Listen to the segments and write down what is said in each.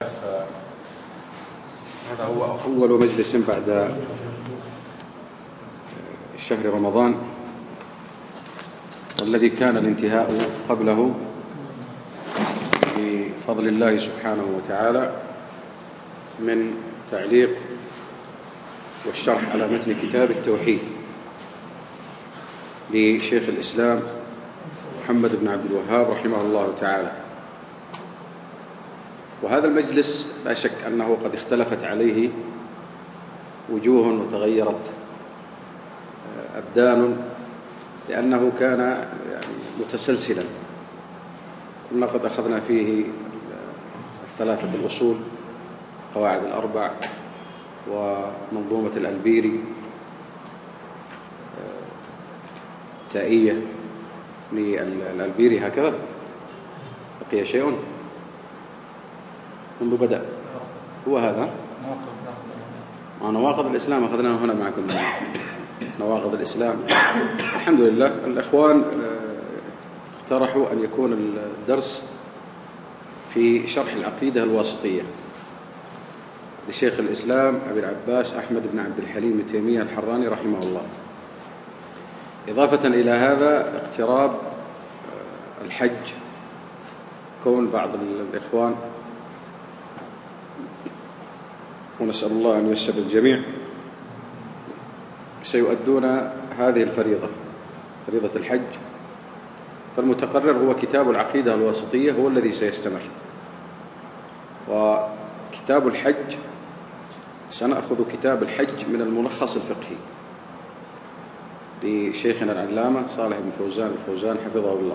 هذا هو أول مجلس بعد شهر رمضان، والذي كان الانتهاء قبله بفضل الله سبحانه وتعالى من تعليق والشرح على متن كتاب التوحيد لشيخ الإسلام محمد بن عبد الوهاب رحمه الله تعالى. وهذا المجلس لا شك أنه قد اختلفت عليه وجوه وتغيرت أبدان، لأنه كان متسلسلا. كنا قد أخذنا فيه الثلاثة الأصول، قواعد الأربع، ومنظومة الألبيري، تائية للألبيري. هكذا بقي شيء منذ بدأ، هو هذا نواقض الإسلام. أخذناه هنا معكم، نواقض الإسلام. الحمد لله الإخوان اقترحوا أن يكون الدرس في شرح العقيدة الواسطية لشيخ الإسلام أبي العباس أحمد بن عبد الحليم بن تيمية الحراني رحمه الله. إضافة إلى هذا اقتراب الحج، كون بعض الإخوان، ونسأل الله أن ييسر الجميع، سيؤدون هذه الفريضة، فريضة الحج. فالمتقرر هو كتاب العقيدة الواسطية، هو الذي سيستمر. وكتاب الحج سنأخذ كتاب الحج من الملخص الفقهي لشيخنا العلامة صالح بن فوزان الفوزان حفظه الله.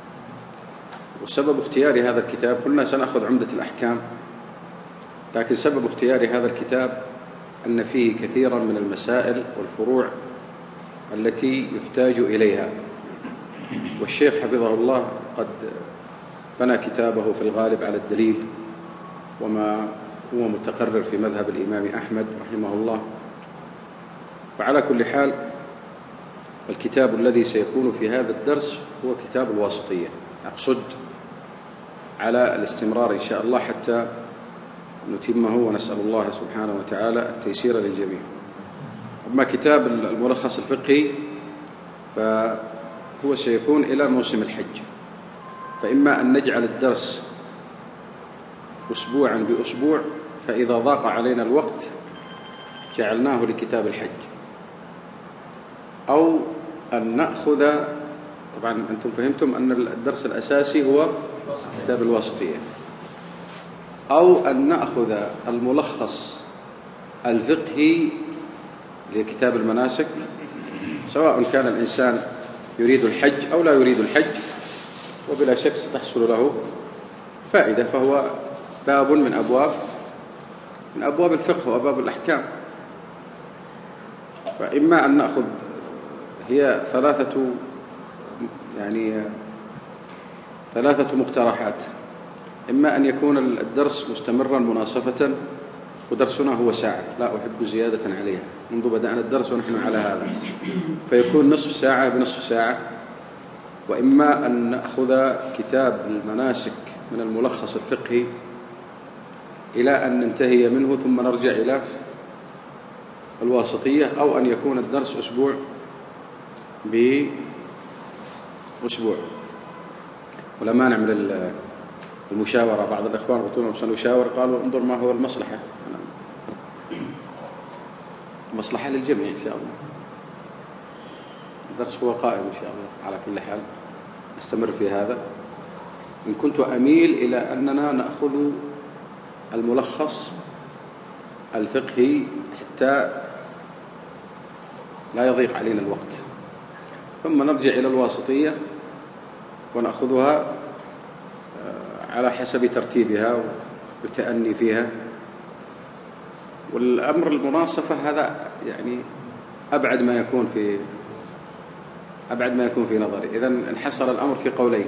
وسبب اختيار هذا الكتاب، قلنا سنأخذ عمدة الأحكام، لكن سبب اختيار هذا الكتاب أن فيه كثيرا من المسائل والفروع التي يحتاج إليها. والشيخ حفظه الله قد بنى كتابه في الغالب على الدليل وما هو متقرر في مذهب الإمام أحمد رحمه الله. وعلى كل حال الكتاب الذي سيكون في هذا الدرس هو كتاب الواسطية. أقصد على الاستمرار إن شاء الله حتى نتمه، ونسأل الله سبحانه وتعالى التيسير للجميع. أما كتاب الملخص الفقهي فهو سيكون إلى موسم الحج، فإما أن نجعل الدرس أسبوعا بأسبوع، فإذا ضاق علينا الوقت جعلناه لكتاب الحج، أو أن نأخذ، طبعا أنتم فهمتم أن الدرس الأساسي هو كتاب الواسطية، أو أن نأخذ الملخص الفقهي لكتاب المناسك، سواء كان الإنسان يريد الحج أو لا يريد الحج، وبلا شك ستحصل له فائدة. فهو باب من أبواب الفقه وأبواب الأحكام. فإما أن نأخذ، هي ثلاثة مقترحات: إما أن يكون الدرس مستمرا مناصفة، ودرسنا هو ساعة، لا أحب زيادة عليها، منذ بدأنا الدرس ونحن على هذا، فيكون نصف ساعة بنصف ساعة. وإما أن نأخذ كتاب المناسك من الملخص الفقهي إلى أن ننتهي منه ثم نرجع إلى الواسطية، أو أن يكون الدرس أسبوع بأسبوع. ولما نعمل المشاورة، بعض الإخوان قلت لهم سنشاور، قالوا انظر ما هو المصلحة. مصلحة للجميع إن شاء الله. الدرس هو قائم إن شاء الله. على كل حال نستمر في هذا. إن كنت أميل إلى أننا نأخذ الملخص الفقهي حتى لا يضيق علينا الوقت، ثم نرجع إلى الواسطية ونأخذها على حسب ترتيبها والتأني فيها. والأمر المناصفة هذا أبعد ما يكون في نظري. إذن انحصر الأمر في قولين: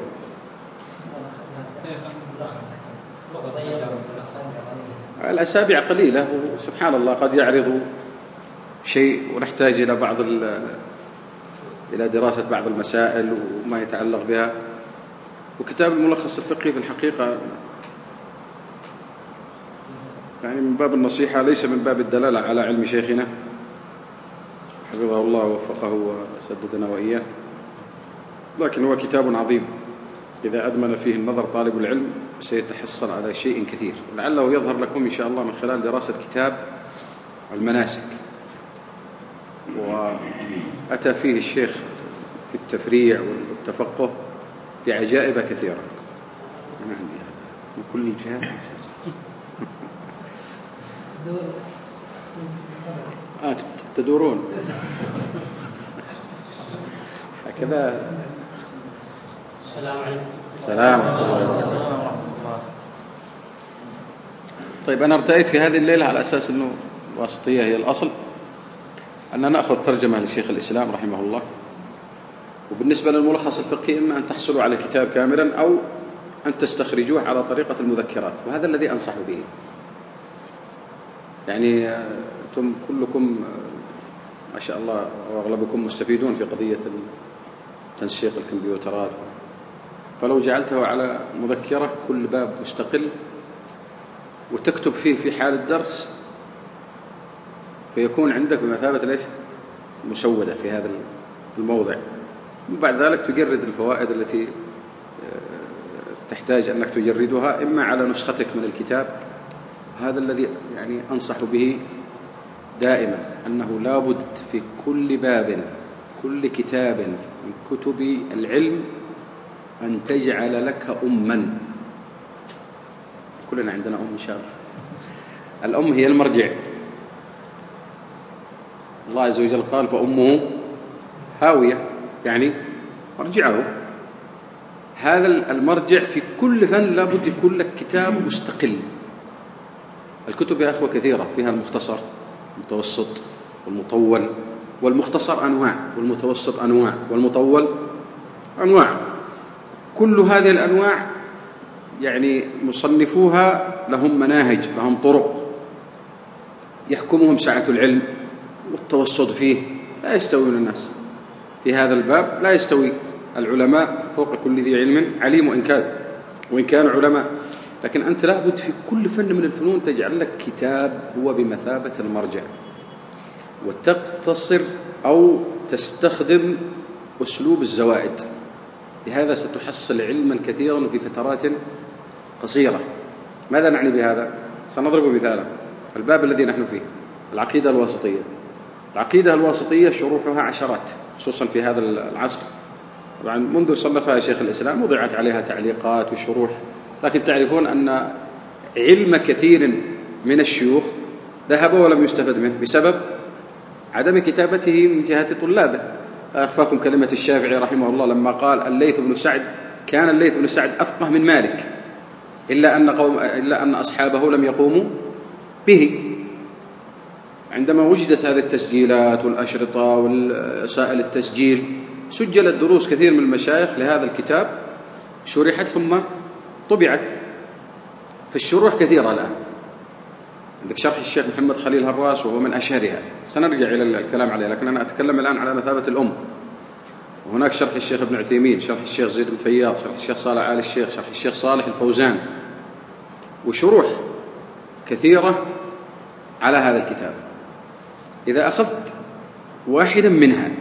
الأسابيع قليلة، وسبحان الله قد يعرض شيء ونحتاج إلى دراسة بعض المسائل وما يتعلق بها. وكتاب الملخص الفقهي في الحقيقة يعني من باب النصيحة ليس من باب الدلالة على علم شيخنا حفظه الله ووفقه وسددنا وإياه، لكن هو كتاب عظيم إذا أدمن فيه النظر طالب العلم سيتحصل على شيء كثير، ولعله يظهر لكم إن شاء الله من خلال دراسة كتاب المناسك. وأتى فيه الشيخ في التفريع والتفقه بعجائب كثيرة من كل الجهات. تدورون هكذا. السلام عليكم. السلام. طيب أنا ارتأيت في هذه الليلة على أساس أنه الواسطية هي الأصل أن نأخذ ترجمة لشيخ الإسلام رحمه الله، وبالنسبة للملخص الفقهي إما أن تحصلوا على الكتاب كاملا أو أن تستخرجوه على طريقة المذكرات، وهذا الذي أنصح به. يعني أنتم كلكم ما شاء الله وأغلبكم مستفيدون في قضية تنسيق الكمبيوترات، فلو جعلته على مذكرة كل باب مستقل وتكتب فيه في حال الدرس فيكون عندك بمثابة ليش مسودة في هذا الموضع، وبعد ذلك تجرد الفوائد التي تحتاج أنك تجردها إما على نسختك من الكتاب. هذا الذي يعني أنصح به دائما، أنه لا بد في كل باب كل كتاب من كتب العلم أن تجعل لك أما. كلنا عندنا أم إن شاء الله. الأم هي المرجع. الله عز وجل قال فأمه هاوية، يعني مرجعه. هذا المرجع في كل فن لا بد يكون لك كتاب مستقل. الكتب يا أخوة كثيرة، فيها المختصر المتوسط والمطول، والمختصر أنواع والمتوسط أنواع والمطول أنواع. كل هذه الأنواع يعني مصنفوها لهم مناهج، لهم طرق يحكمهم سعة العلم والتوسط فيه. لا يستوون الناس في هذا الباب، لا يستوي العلماء فوق كل ذي علم عليم وإن كانوا علماء. لكن أنت لابد في كل فن من الفنون تجعل لك كتاب هو بمثابة المرجع، وتقتصر أو تستخدم أسلوب الزوائد. بهذا ستحصل علما كثيرا في فترات قصيرة. ماذا نعني بهذا؟ سنضرب مثالا. الباب الذي نحن فيه العقيدة الواسطية. العقيدة الواسطية شروحها عشرات، خصوصا في هذا العصر. طبعا منذ صنفها شيخ الإسلام وضعت عليها تعليقات وشروح، لكن تعرفون أن علم كثير من الشيوخ ذهب ولم يستفد منه بسبب عدم كتابته من جهة طلابه. لا أخفاكم كلمة الشافعي رحمه الله لما قال الليث بن سعد كان الليث بن سعد أفقه من مالك إلا أن أصحابه لم يقوموا به. عندما وجدت هذه التسجيلات والأشرطة والوسائل التسجيل سجلت دروس كثير من المشايخ لهذا الكتاب، شرحت ثم طبعت. فالشروح كثيرة الآن. عندك شرح الشيخ محمد خليل هراس وهو من أشهرها، سنرجع إلى الكلام عليه، لكن أنا أتكلم الآن على مثابة الأم. وهناك شرح الشيخ ابن عثيمين، شرح الشيخ زيد بن فياض، شرح الشيخ صالح آل الشيخ، شرح الشيخ صالح الفوزان، وشروح كثيرة على هذا الكتاب. إذا أخذت واحدا منها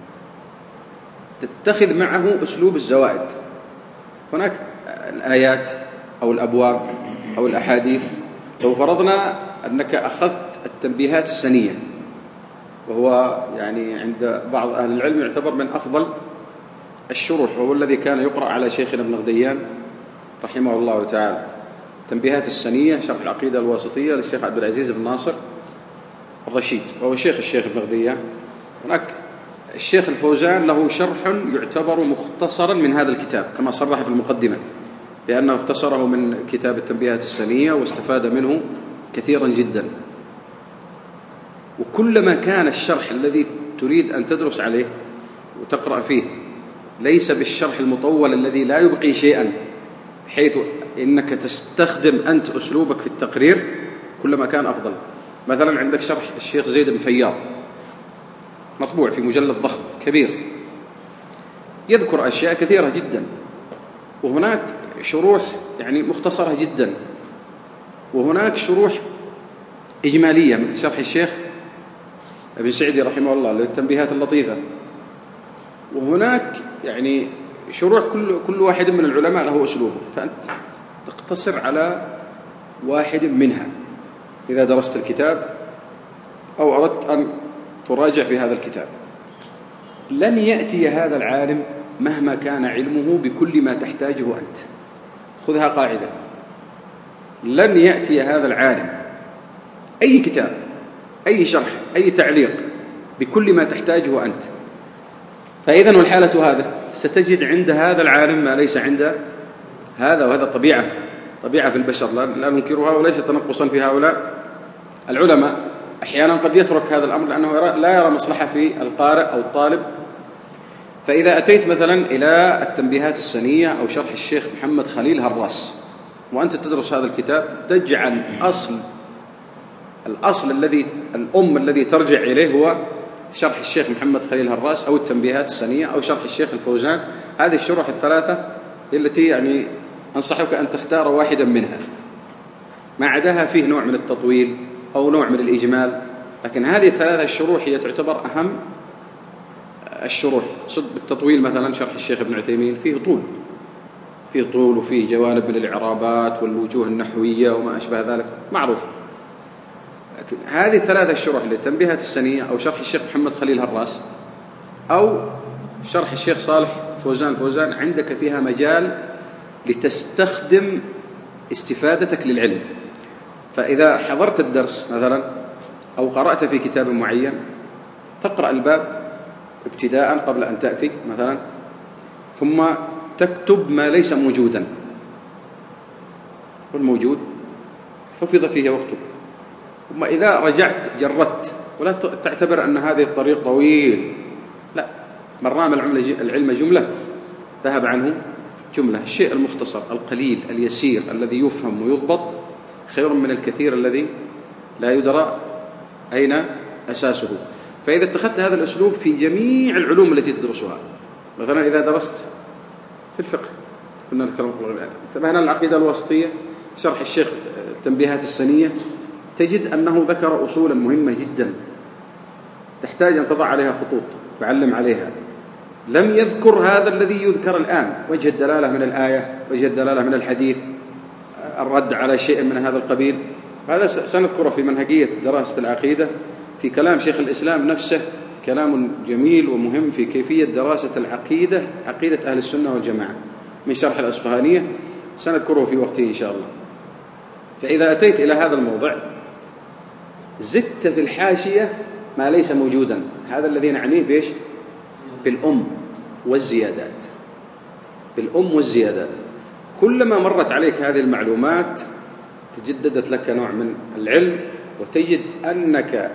تتخذ معه أسلوب الزوائد. هناك الآيات أو الأبواب أو الأحاديث. لو فرضنا أنك أخذت التنبيهات السنية، وهو يعني عند بعض أهل العلم يعتبر من أفضل الشروح، وهو الذي كان يقرأ على شيخنا ابن غديان رحمه الله تعالى. التنبيهات السنية شرح العقيدة الواسطية للشيخ عبد العزيز بن ناصر الرشيد، وهو الشيخ ابن غديان. هناك الشيخ الفوزان له شرح يعتبر مختصرا من هذا الكتاب، كما صرح في المقدمة بأنه اختصره من كتاب التنبيهات السنية واستفاد منه كثيرا جدا. وكلما كان الشرح الذي تريد أن تدرس عليه وتقرأ فيه ليس بالشرح المطول الذي لا يبقي شيئا، بحيث إنك تستخدم أنت أسلوبك في التقرير، كلما كان أفضل. مثلا عندك شرح الشيخ زيد بن فياض مطبوع في مجلد ضخم كبير، يذكر أشياء كثيرة جدا. وهناك شروح يعني مختصرة جدا وهناك شروح إجمالية مثل شرح الشيخ ابن سعدي رحمه الله للتنبيهات اللطيفة. وهناك يعني شروح كل واحد من العلماء له أسلوبه، فأنت تقتصر على واحد منها إذا درست الكتاب أو أردت أن تراجع في هذا الكتاب. لن يأتي هذا العالم مهما كان علمه بكل ما تحتاجه أنت، خذها قاعدة، لن يأتي هذا العالم أي كتاب، أي شرح، أي تعليق بكل ما تحتاجه أنت. فإذا والحالة هذا ستجد عند هذا العالم ما ليس عند هذا، وهذا طبيعة في البشر لا ننكرها، وليس تنقصا في هؤلاء العلماء. أحيانا قد يترك هذا الأمر لأنه لا يرى مصلحة في القارئ أو الطالب. فإذا أتيت مثلا إلى التنبيهات السنية أو شرح الشيخ محمد خليل هراس وأنت تدرس هذا الكتاب، تجعل الأصل الذي ترجع إليه هو شرح الشيخ محمد خليل هراس أو التنبيهات السنية أو شرح الشيخ الفوزان. هذه الشروح الثلاثة التي يعني أنصحك أن تختار واحدا منها، ما عداها فيه نوع من التطويل أو نوع من الإجمال، لكن هذه الثلاثة الشروح هي تعتبر أهم الشروح. صد بالتطويل مثلا شرح الشيخ ابن عثيمين فيه طول وفيه جوانب من الإعرابات والوجوه النحوية وما أشبه ذلك معروف. لكن هذه الثلاثة الشروح للتنبيهات السنية أو شرح الشيخ محمد خليل هراس أو شرح الشيخ صالح الفوزان عندك فيها مجال لتستخدم استفادتك للعلم. فإذا حضرت الدرس مثلا أو قرأت في كتاب معين، تقرأ الباب ابتداء قبل أن تأتي مثلا، ثم تكتب ما ليس موجودا، والموجود حفظ فيه وقتك. ثم إذا رجعت جردت، ولا تعتبر أن هذه الطريق طويل، لا، من رام العلم جملة ذهب عنه جملة. الشيء المختصر القليل اليسير الذي يفهم ويضبط خير من الكثير الذي لا يدرى أين أساسه. فإذا اتخذت هذا الأسلوب في جميع العلوم التي تدرسها، مثلا إذا درست في الفقه قلنا الكلام انتبهنا العقيدة الواسطية، شرح الشيخ التنبيهات السنية، تجد أنه ذكر أصولا مهمة جدا تحتاج أن تضع عليها خطوط تعلم عليها. لم يذكر هذا الذي يذكر الآن، وجه الدلالة من الآية، وجه الدلالة من الحديث، الرد على شيء من هذا القبيل. هذا سنذكره في منهجية دراسة العقيدة في كلام شيخ الإسلام نفسه، كلام جميل ومهم في كيفية دراسة العقيدة، عقيدة أهل السنة والجماعة، من شرح الأصفهانية، سنذكره في وقته إن شاء الله. فإذا أتيت إلى هذا الموضع زدت في الحاشية ما ليس موجودا، هذا الذي نعنيه بإيش؟ بالأم والزيادات. كلما مرت عليك هذه المعلومات تجددت لك نوع من العلم، وتجد أنك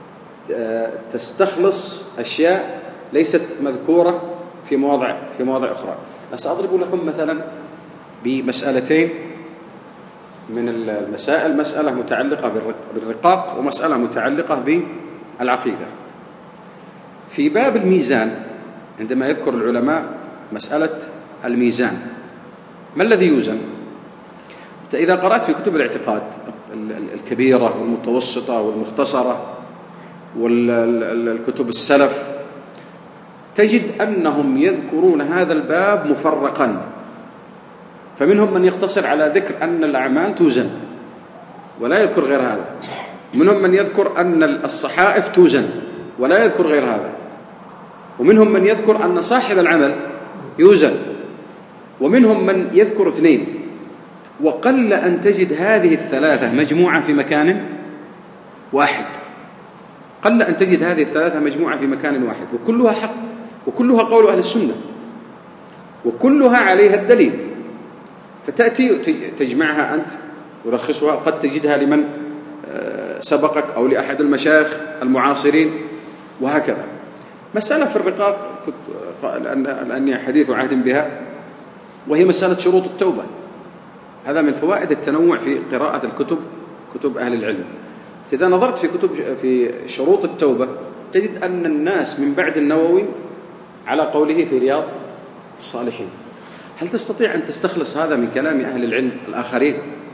تستخلص أشياء ليست مذكورة في مواضع أخرى. سأضرب لكم مثلا بمسألتين من المسائل، مسألة متعلقة بالرقاق ومسألة متعلقة بالعقيدة. في باب الميزان عندما يذكر العلماء مسألة الميزان، ما الذي يوزن؟ إذا قرأت في كتب الاعتقاد الكبيرة والمتوسطة والمختصرة والكتب السلف، تجد أنهم يذكرون هذا الباب مفرقا. فمنهم من يقتصر على ذكر أن الأعمال توزن ولا يذكر غير هذا، منهم من يذكر أن الصحائف توزن ولا يذكر غير هذا، ومنهم من يذكر أن صاحب العمل يوزن، ومنهم من يذكر اثنين. وقل أن تجد هذه الثلاثة مجموعة في مكان واحد، قل أن تجد هذه الثلاثة مجموعة في مكان واحد، وكلها حق، وكلها قول أهل السنة، وكلها عليها الدليل. فتأتي تجمعها أنت ورخصها، قد تجدها لمن سبقك أو لأحد المشايخ المعاصرين، وهكذا. مسألة في الرقاق لأني حديث عهد بها، وهي مسألة شروط التوبة. هذا من فوائد التنوع في قراءة كتب أهل العلم. إذا نظرت في شروط التوبة تجد أن الناس من بعد النووي على قوله في رياض الصالحين. هل تستطيع أن تستخلص هذا من كلام أهل العلم الآخرين؟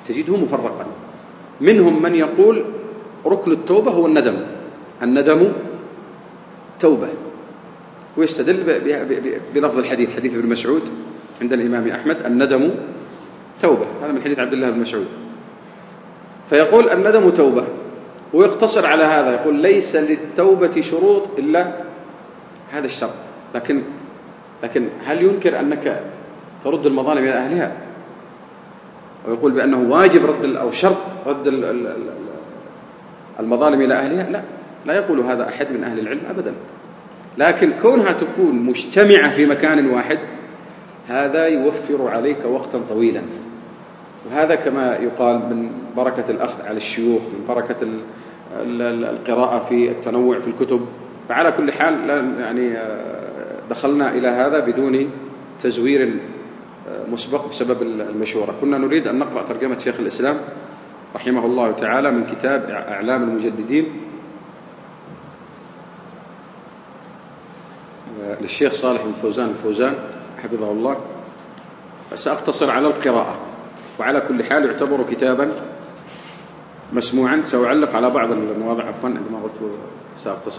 تجده مفرقا. منهم من يقول ركن التوبة هو الندم توبة، ويستدل بلفظ الحديث، حديث ابن مسعود عند الإمام أحمد: الندم توبة. هذا من حديث عبد الله بن مسعود. فيقول الندم توبة، ويقتصر على هذا، يقول ليس للتوبة شروط إلا هذا الشرط. لكن هل ينكر أنك ترد المظالم إلى أهلها، ويقول بأنه واجب أو شرط رد المظالم إلى أهلها؟ لا يقول هذا أحد من أهل العلم أبدا. لكن كونها تكون مجتمعة في مكان واحد هذا يوفر عليك وقتا طويلا، وهذا كما يقال من بركة الأخذ على الشيوخ، من بركة القراءة في التنوع في الكتب. فعلى كل حال يعني دخلنا إلى هذا بدون تزوير مسبق بسبب المشورة. كنا نريد أن نقرأ ترجمة شيخ الإسلام رحمه الله تعالى من كتاب أعلام المجددين للشيخ صالح بن فوزان الفوزان حفظه الله. سأقتصر على القراءة، وعلى كل حال يعتبر كتابا مسموعا. سأعلق على بعض المواضع عفوا عندما قلت سأقتصر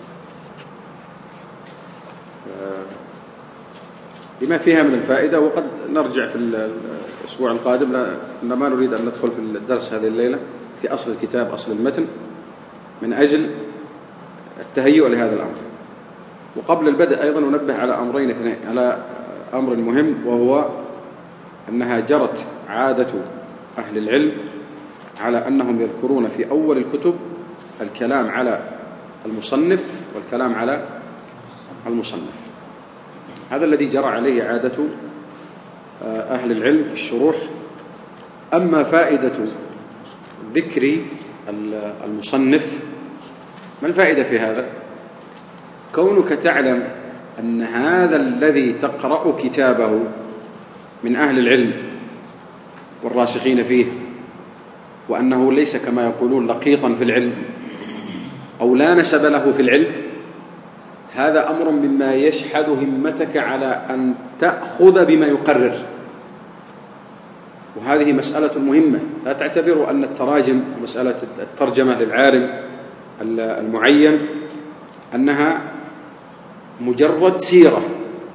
لما فيها من الفائدة، وقد نرجع في الأسبوع القادم، لأننا ما نريد أن ندخل في الدرس هذه الليلة في أصل الكتاب، أصل المتن، من أجل التهيؤ لهذا الأمر. وقبل البدء أيضا ننبه على أمرين اثنين، على أمر مهم، وهو أنها جرت عادة أهل العلم على أنهم يذكرون في أول الكتب الكلام على المصنف والكلام على المصنف. هذا الذي جرى عليه عادة أهل العلم في الشروح. أما فائدة ذكر المصنف، ما الفائدة في هذا؟ كونك تعلم أن هذا الذي تقرأ كتابه من أهل العلم والراسخين فيه، وأنه ليس كما يقولون لقيطا في العلم أو لا نسب له في العلم، هذا أمر مما يشحذ همتك على أن تأخذ بما يقرر. وهذه مسألة مهمة. لا تعتبروا أن التراجم ومسألة الترجمة للعالم المعين أنها مجرد سيرة.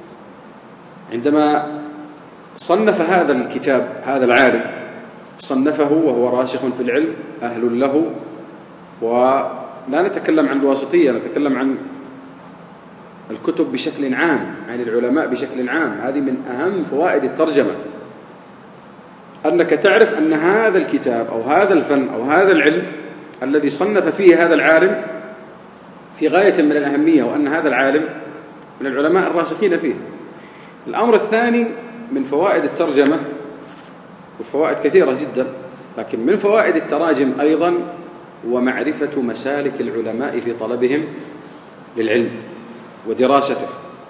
عندما صنف هذا الكتاب هذا العالم صنفه وهو راسخ في العلم أهل له، ولا نتكلم عن الواسطية، نتكلم عن الكتب بشكل عام، عن العلماء بشكل عام. هذه من أهم فوائد الترجمة، أنك تعرف أن هذا الكتاب أو هذا الفن أو هذا العلم الذي صنف فيه هذا العالم في غاية من الأهمية، وأن هذا العالم من العلماء الراسخين فيه. الأمر الثاني من فوائد الترجمة، والفوائد كثيرة جدا، لكن من فوائد التراجم أيضا ومعرفة مسالك العلماء في طلبهم للعلم ودراسته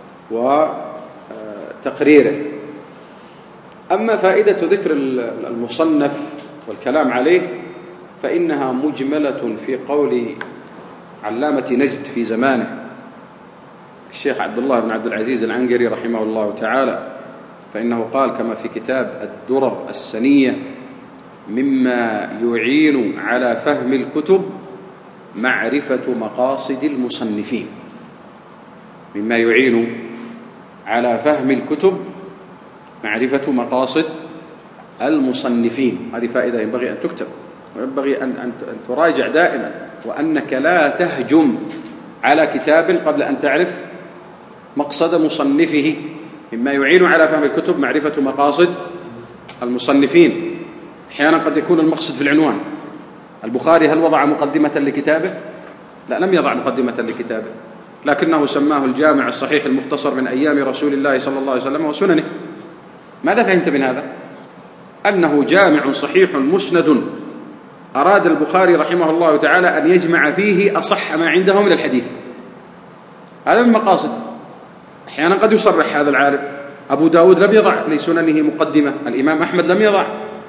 وتقريره. أما فائدة ذكر المصنف والكلام عليه فإنها مجملة في قول علامة نجد في زمانه الشيخ عبد الله بن عبد العزيز العنقري رحمه الله تعالى، فإنه قال كما في كتاب الدرر السنية: مما يعين على فهم الكتب معرفة مقاصد المصنفين. مما يعين على فهم الكتب معرفة مقاصد المصنفين. هذه فائدة ينبغي أن تكتب، وينبغي أن تراجع دائما، وأنك لا تهجم على كتاب قبل أن تعرف مقصد مصنفه. مما يعين على فهم الكتب معرفة مقاصد المصنفين. أحيانا قد يكون المقصد في العنوان. البخاري هل وضع مقدمة لكتابه؟ لا، لم يضع مقدمة لكتابه، لكنه سماه الجامع الصحيح المختصر من أيام رسول الله صلى الله عليه وسلم وسننه. ماذا فهمت من هذا؟ أنه جامع صحيح مسند أراد البخاري رحمه الله تعالى أن يجمع فيه أصح ما عنده من الحديث. هذا من مقاصد. أحيانا قد يصرح هذا العالم. أبو داود لم يضع لسننه مقدمة، الإمام أحمد لم يضع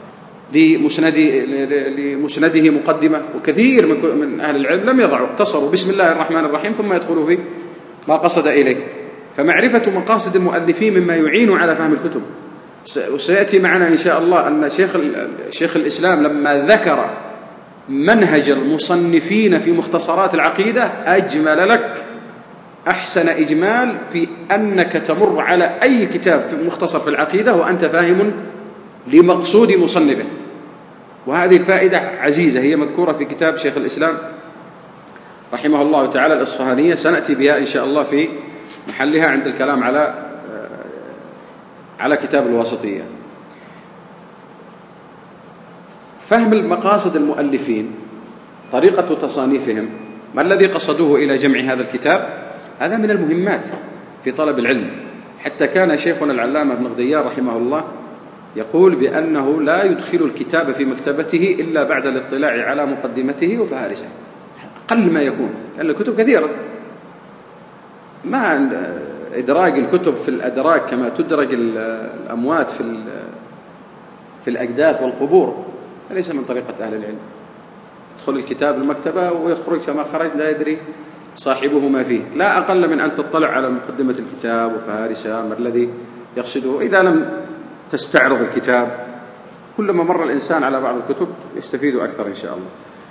لمسنده مقدمة، وكثير من أهل العلم لم يضعوا، اقتصروا بسم الله الرحمن الرحيم ثم يدخلوا في ما قصد إليه. فمعرفة مقاصد المؤلفين مما يعين على فهم الكتب. وسيأتي معنا إن شاء الله أن شيخ الإسلام لما ذكر منهج المصنفين في مختصرات العقيدة أجمل لك أحسن إجمال في أنك تمر على أي كتاب في مختصر في العقيدة وأنت فاهم لمقصود مصنفه. وهذه الفائدة عزيزة هي مذكورة في كتاب شيخ الإسلام رحمه الله تعالى الإصفهانية، سنأتي بها إن شاء الله في محلها عند الكلام على كتاب الواسطية. فهم المقاصد المؤلفين، طريقة تصانيفهم، ما الذي قصدوه إلى جمع هذا الكتاب، هذا من المهمات في طلب العلم. حتى كان شيخنا العلامة ابن غديان رحمه الله يقول بأنه لا يدخل الكتاب في مكتبته إلا بعد الاطلاع على مقدمته وفهارسه، أقل ما يكون، لأن الكتب كثيرة، ما إدراج الكتب في الأدراج كما تدرج الأموات في الأجداث والقبور، ليس من طريقة أهل العلم. يدخل الكتاب المكتبة ويخرج كما خرج لا يدري صاحبه ما فيه، لا أقل من أن تطلع على مقدمة الكتاب وفهارسها ما الذي يقصده. إذا لم تستعرض الكتاب، كلما مر الإنسان على بعض الكتب يستفيد أكثر إن شاء الله.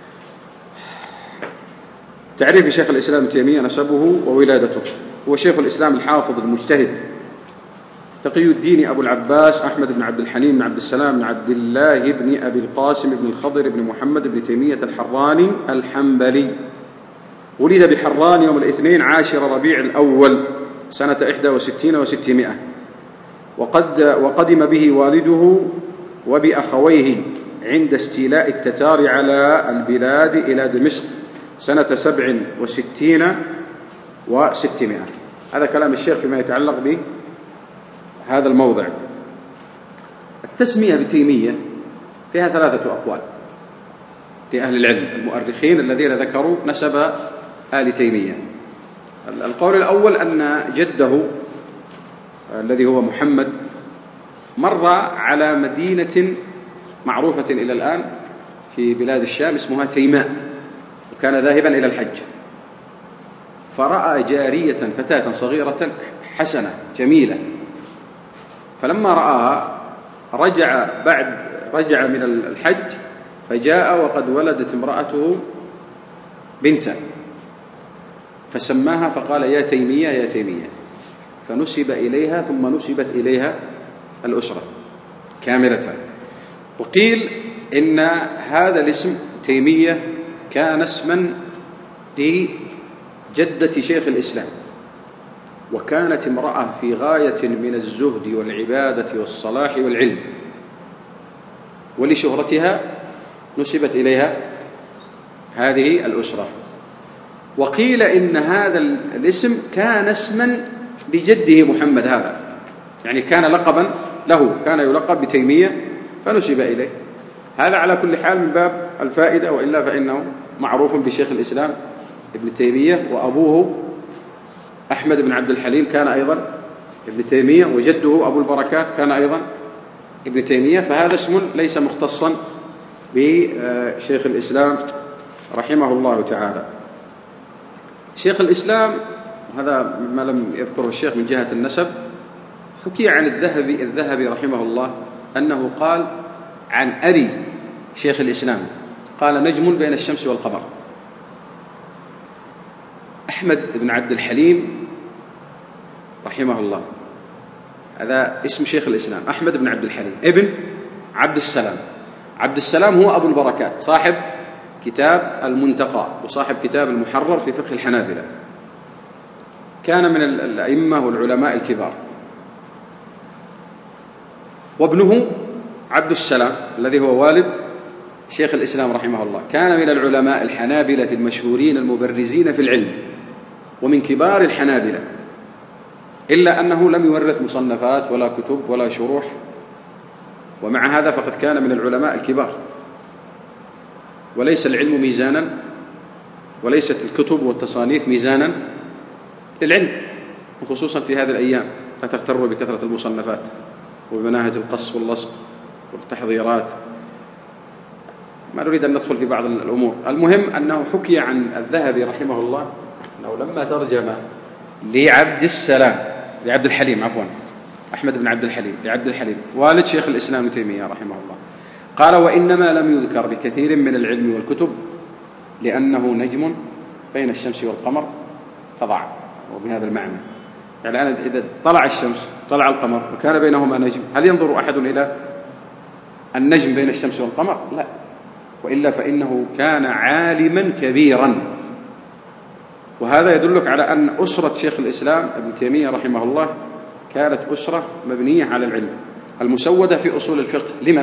تعريف شيخ الإسلام ابن تيمية: نسبه وولادته. هو شيخ الإسلام الحافظ المجتهد تقي الدين أبو العباس أحمد بن عبد الحليم بن عبد السلام بن عبد الله بن أبي القاسم بن الخضر بن محمد بن تيمية الحراني الحنبلي. ولد بحران يوم الاثنين 10 ربيع الأول سنة 61 و600، وقدم به والده وبأخويه عند استيلاء التتار على البلاد إلى دمشق سنة 67 و600. هذا كلام الشيخ فيما يتعلق بهذا الموضع. التسمية بتيمية فيها 3 أقوال لأهل العلم المؤرخين الذين ذكروا نسب آل تيمية. القول الأول أن جده الذي هو محمد مر على مدينة معروفة إلى الآن في بلاد الشام اسمها تيماء، وكان ذاهبا إلى الحج، فرأى جارية فتاة صغيرة حسنة جميلة، فلما رآها رجع من الحج، فجاء وقد ولدت امرأته بنتا، فسماها فقال: يا تيمية يا تيمية، فنسب إليها ثم نسبت إليها الأسرة كاملة. وقيل إن هذا الاسم تيمية كان اسما لجدة شيخ الإسلام، وكانت امرأة في غاية من الزهد والعبادة والصلاح والعلم، ولشهرتها نسبت إليها هذه الأسرة. وقيل إن هذا الاسم كان اسما لجده محمد هذا، يعني كان لقبا له، كان يلقب بتيمية فنسب إليه. هذا على كل حال من باب الفائدة، وإلا فإنه معروف بشيخ الإسلام ابن تيمية، وأبوه أحمد بن عبد الحليم كان أيضا ابن تيمية، وجده أبو البركات كان أيضا ابن تيمية، فهذا اسم ليس مختصا بشيخ الإسلام رحمه الله تعالى. شيخ الإسلام، هذا ما لم يذكره الشيخ من جهة النسب، حكي عن الذهبي رحمه الله أنه قال عن أبي شيخ الإسلام، قال: نجم بين الشمس والقمر. أحمد بن عبد الحليم رحمه الله، هذا اسم شيخ الإسلام، أحمد بن عبد الحليم ابن عبد السلام. عبد السلام هو أبو البركات، صاحب كتاب المنتقى وصاحب كتاب المحرر في فقه الحنابلة، كان من الأئمة والعلماء الكبار. وابنه عبد السلام الذي هو والد شيخ الإسلام رحمه الله كان من العلماء الحنابلة المشهورين المبرزين في العلم، ومن كبار الحنابلة، إلا أنه لم يورث مصنفات ولا كتب ولا شروح، ومع هذا فقد كان من العلماء الكبار. وليس العلم ميزانا، وليست الكتب والتصانيف ميزانا للعلم، وخصوصا في هذه الأيام لا تغتروا بكثرة المصنفات وبمناهج القص واللصق والتحضيرات. ما نريد أن ندخل في بعض الأمور. المهم أنه حكي عن الذهبي رحمه الله أنه لما ترجم لعبد الحليم أحمد بن عبد الحليم والد شيخ الإسلام ابن تيمية رحمه الله. قال: وإنما لم يذكر بكثير من العلم والكتب لأنه نجم بين الشمس والقمر تضع، وبهذا المعنى يعني أنا إذا طلع الشمس طلع القمر وكان بينهما نجم، هل ينظر أحد إلى النجم بين الشمس والقمر؟ لا، وإلا فإنه كان عالما كبيرا. وهذا يدلك على أن أسرة شيخ الإسلام ابن تيمية رحمه الله كانت أسرة مبنية على العلم، المسودة في أصول الفقه. لمن؟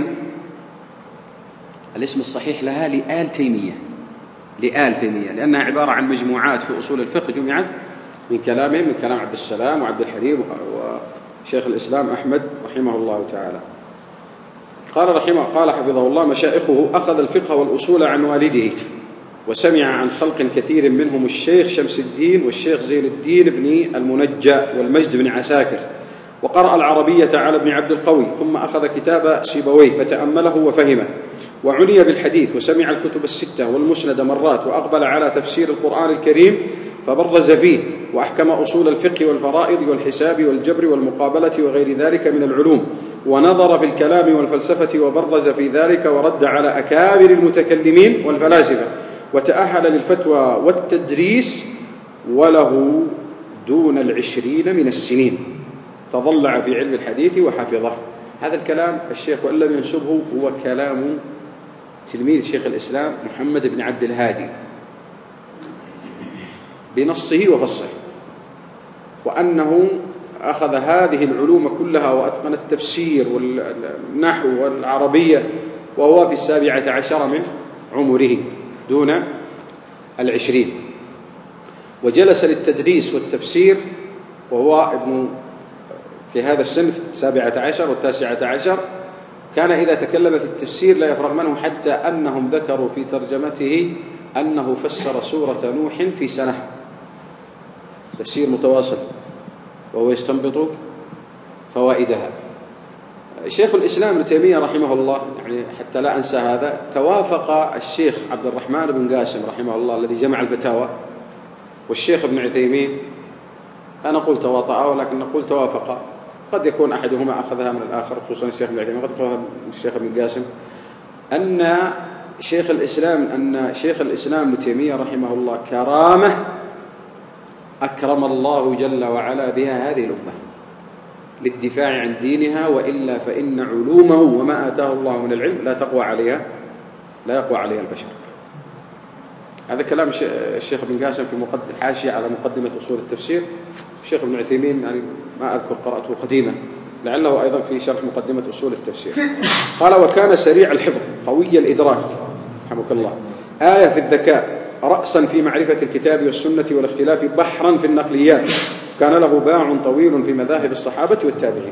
الاسم الصحيح لها لآل تيمية، لأنها عبارة عن مجموعات في أصول الفقه جمعت من كلامهم، من كلام عبد السلام وعبد الحليم وشيخ الإسلام أحمد رحمه الله تعالى. قال حفظه الله: مشائخه أخذ الفقه والأصول عن والده، وسمع عن خلق كثير منهم الشيخ شمس الدين والشيخ زين الدين بن المنجى والمجد بن عساكر، وقرأ العربية على ابن عبد القوي، ثم أخذ كتاب سيبويه فتأمله وفهمه، وعني بالحديث، وسمع الكتب الستة والمسند مرات، وأقبل على تفسير القرآن الكريم فبرز فيه، وأحكم أصول الفقه والفرائض والحساب والجبر والمقابلة وغير ذلك من العلوم، ونظر في الكلام والفلسفة وبرز في ذلك، ورد على أكابر المتكلمين والفلاسفة، وتأهل للفتوى والتدريس، وله دون 20 من السنين، تضلع في علم الحديث وحفظه. هذا الكلام الشيخ وإن لم ينسبه هو كلام تلميذ شيخ الإسلام محمد بن عبد الهادي بنصه وفصه، وأنه أخذ هذه العلوم كلها وأتقن التفسير والنحو والعربية وهو في 17 من عمره دون 20، وجلس للتدريس والتفسير وهو ابن في هذا السن 17 و19. كان إذا تكلم في التفسير لا يفرغ منه، حتى أنهم ذكروا في ترجمته أنه فسر سورة نوح في سنة، تفسير متواصل وهو يستنبط فوائدها. شيخ الإسلام ابن تيمية رحمه الله، يعني حتى لا أنسى هذا، توافق الشيخ عبد الرحمن بن قاسم رحمه الله الذي جمع الفتاوى والشيخ ابن عثيمين، لا نقول تواطأ ولكن نقول توافق، قد يكون أحدهما أخذها من الآخر، خصوصا الشيخ ابن عثيمين، قد أخذها من الشيخ ابن قاسم، أن شيخ الإسلام ابن تيمية رحمه الله كرامة أكرم الله جل وعلا بها هذه الأمة للدفاع عن دينها، وإلا فإن علومه وما آتاه الله من العلم لا يقوى عليها البشر. هذا كلام الشيخ ابن قاسم في حاشية على مقدمة أصول التفسير. الشيخ ابن عثيمين يعني ما أذكر قرأته قديما، لعله أيضا في شرح مقدمة أصول التفسير. قال: وكان سريع الحفظ قوي الإدراك رحمك الله، آية في الذكاء، رأسا في معرفة الكتاب والسنة والاختلاف، بحرا في النقليات، كان له باع طويل في مذاهب الصحابة والتابعين.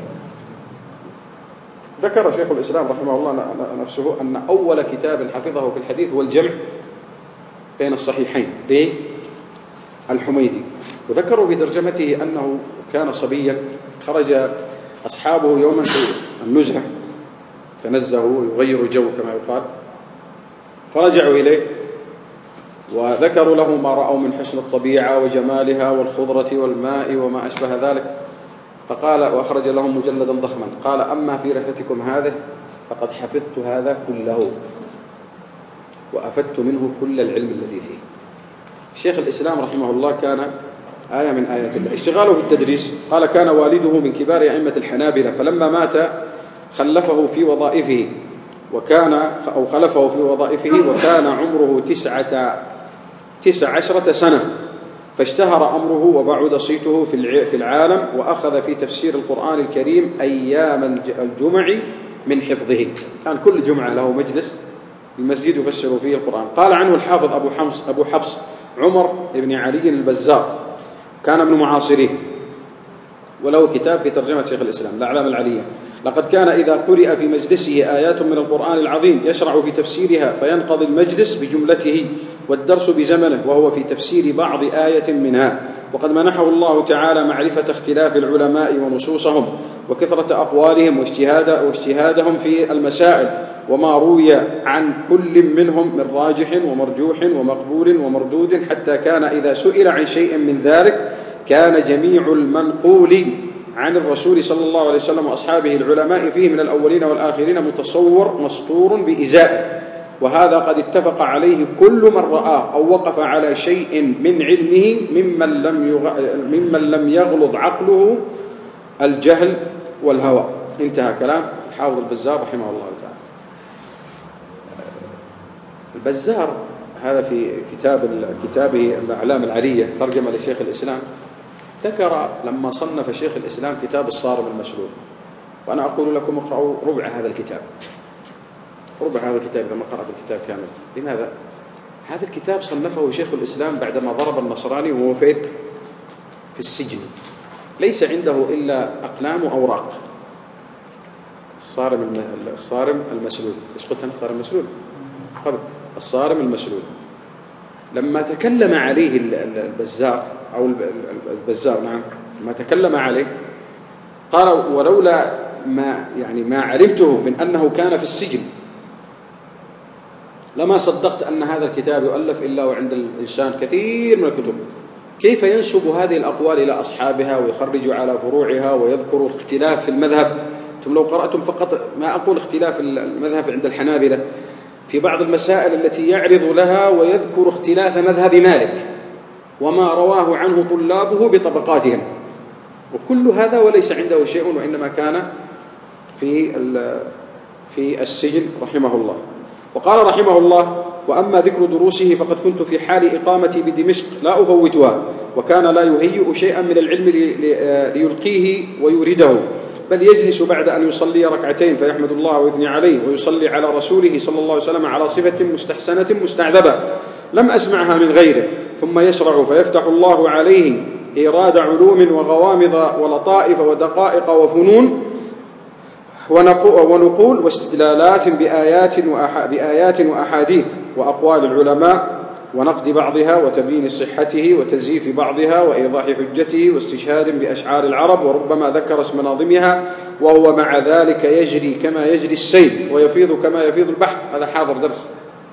ذكر شيخ الإسلام رحمه الله نفسه أن أول كتاب حفظه في الحديث هو الجمع بين الصحيحين للحميدي، وذكروا في ترجمته أنه كان صبيا، خرج أصحابه يوما في النزهة، تنزهوا يغير الجو كما يقال، فرجعوا إليه وذكروا له ما رأوا من حسن الطبيعة وجمالها والخضرة والماء وما أشبه ذلك، فقال، وأخرج لهم مجلدا ضخما، قال: أما في رحلتكم هذه فقد حفظت هذا كله وأفدت منه كل العلم الذي فيه. شيخ الإسلام رحمه الله كان آية من آيات الله. اشتغاله في التدريس، قال: كان والده من كبار أئمة الحنابلة، فلما مات خلفه في وظائفه وكان عمره 19 سنة، فاشتهر أمره وبعد صيته في العالم، وأخذ في تفسير القرآن الكريم أيام الجمع من حفظه، كان كل جمعة له مجلس المسجد يفسر فيه القرآن. قال عنه الحافظ أبو حفص عمر بن علي البزار، كان من معاصريه، وله كتاب في ترجمة شيخ الإسلام الأعلام العلية: لقد كان إذا قرئ في مجلسه آيات من القرآن العظيم يشرع في تفسيرها، فينقضي المجلس بجملته والدرس بزمنه، وهو في تفسير بعض آية منها. وقد منحه الله تعالى معرفة اختلاف العلماء ونصوصهم وكثرة أقوالهم واجتهادهم في المسائل، وما روي عن كل منهم من راجح ومرجوح ومقبول ومردود، حتى كان إذا سئل عن شيء من ذلك كان جميع المنقول عن الرسول صلى الله عليه وسلم وأصحابه العلماء فيه من الأولين والآخرين متصور مسطور بإزائه، وهذا قد اتفق عليه كل من رآه أو وقف على شيء من علمه ممن لم يغلظ عقله الجهل والهوى. انتهى كلام الحافظ البزار رحمه الله تعالى. البزار هذا في كتابه الأعلام العلية ترجمة لشيخ الإسلام، ذكر لما صنف شيخ الإسلام كتاب الصارم المسلول، وأنا أقول لكم اقرأوا ربع هذا الكتاب إذا ما قرأت الكتاب كامل. لماذا؟ هذا الكتاب صنفه شيخ الإسلام بعدما ضرب النصراني وهو في السجن، ليس عنده إلا أقلام وأوراق. الصارم المسلول، إيش قلت أنا؟ الصارم المسلول قبل الصارم المسلول. لما تكلم عليه البزار أو البزار نعم، لما تكلم عليه قال: ولولا ما علمته من أنه كان في السجن لما صدقت أن هذا الكتاب يؤلف إلا وعند الإنسان كثير من الكتب. كيف ينسب هذه الأقوال إلى أصحابها ويخرج على فروعها ويذكر اختلاف في المذهب؟ أنتم لو قرأتم فقط، ما أقول اختلاف المذهب عند الحنابلة في بعض المسائل التي يعرض لها ويذكر اختلاف مذهب مالك وما رواه عنه طلابه بطبقاتهم، وكل هذا وليس عنده شيء، وإنما كان في السجن رحمه الله. وقال رحمه الله: وأما ذكر دروسه فقد كنت في حال إقامتي بدمشق لا أفوتها، وكان لا يهيئ شيئا من العلم ليلقيه ويورده، بل يجلس بعد أن يصلي ركعتين فيحمد الله ويثني عليه ويصلي على رسوله صلى الله عليه وسلم على صفة مستحسنة مستعذبة لم أسمعها من غيره، ثم يشرع فيفتح الله عليه إيراد علوم وغوامض ولطائف ودقائق وفنون ونقول واستدلالات بآيات وأحاديث وأقوال العلماء ونقد بعضها وتبيين صحته وتزييف بعضها وإيضاح حجته واستشهاد بأشعار العرب، وربما ذكر اسم ناظمها، وهو مع ذلك يجري كما يجري السيل ويفيض كما يفيض البحر. هذا حاضر درس،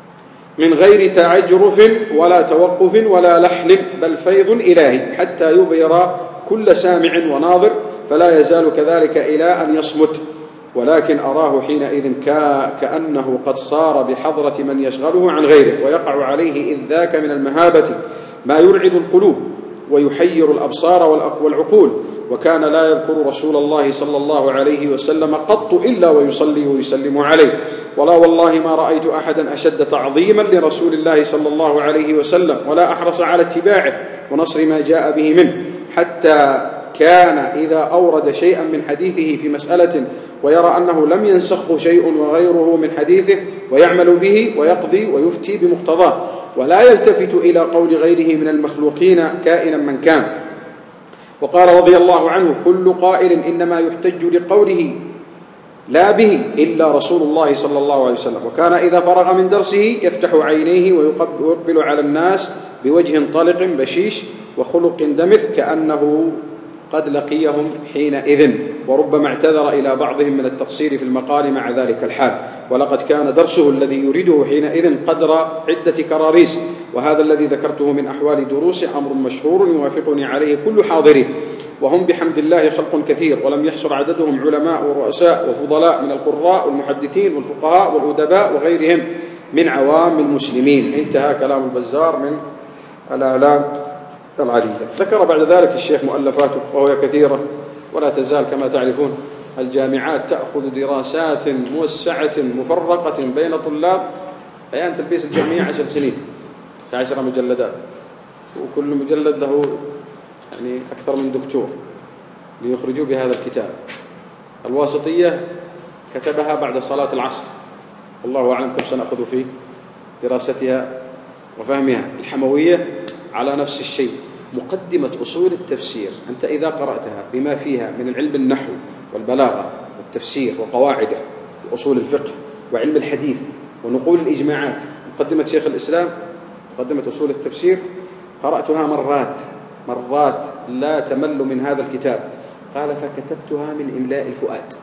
من غير تعجرف ولا توقف ولا لحن، بل فيض إلهي حتى يبهر كل سامع وناظر، فلا يزال كذلك إلى أن يصمت. ولكن أراه حينئذ كأنه قد صار بحضرة من يشغله عن غيره، ويقع عليه إذ ذاك من المهابة ما يرعد القلوب ويحير الأبصار والعقول، وكان لا يذكر رسول الله صلى الله عليه وسلم قط إلا ويصلي ويسلم عليه. ولا والله ما رأيت أحدا أشد تعظيما لرسول الله صلى الله عليه وسلم ولا أحرص على اتباعه ونصر ما جاء به منه، حتى كان إذا أورد شيئا من حديثه في مسألة ويرى أنه لم ينسخه شيء وغيره من حديثه ويعمل به ويقضي ويفتي بمقتضاه، ولا يلتفت إلى قول غيره من المخلوقين كائنا من كان. وقال رضي الله عنه: كل قائل إنما يحتج لقوله لا به إلا رسول الله صلى الله عليه وسلم. وكان إذا فرغ من درسه يفتح عينيه ويقبل على الناس بوجه طلق بشيش وخلق دمث كأنه قد لقيهم حينئذ، وربما اعتذر إلى بعضهم من التقصير في المقال مع ذلك الحال. ولقد كان درسه الذي يريده حينئذ قدر عدة كراريس، وهذا الذي ذكرته من أحوال دروس أمر مشهور يوافقني عليه كل حاضره، وهم بحمد الله خلق كثير، ولم يحصر عددهم علماء ورؤساء وفضلاء من القراء والمحدثين والفقهاء والأدباء وغيرهم من عوام المسلمين. انتهى كلام البزار من الأعلام العلية. ذكر بعد ذلك الشيخ مؤلفاته وهي كثيرة ولا تزال كما تعرفون الجامعات تأخذ دراسات موسعة مفرقة بين طلاب. أيام تلبيس الجامعية 10 سنين، 10 مجلدات، وكل مجلد له يعني أكثر من دكتور ليخرجوا بهذا الكتاب. الواسطية كتبها بعد صلاة العصر، والله أعلم كم سنأخذ في دراستها وفهمها. الحموية على نفس الشيء. مقدمة أصول التفسير أنت إذا قرأتها بما فيها من العلم النحو والبلاغة والتفسير وقواعده وأصول الفقه وعلم الحديث ونقول الإجماعات، مقدمة شيخ الإسلام، مقدمة أصول التفسير، قرأتها مرات لا تمل من هذا الكتاب. قال: فكتبتها من إملاء الفؤاد،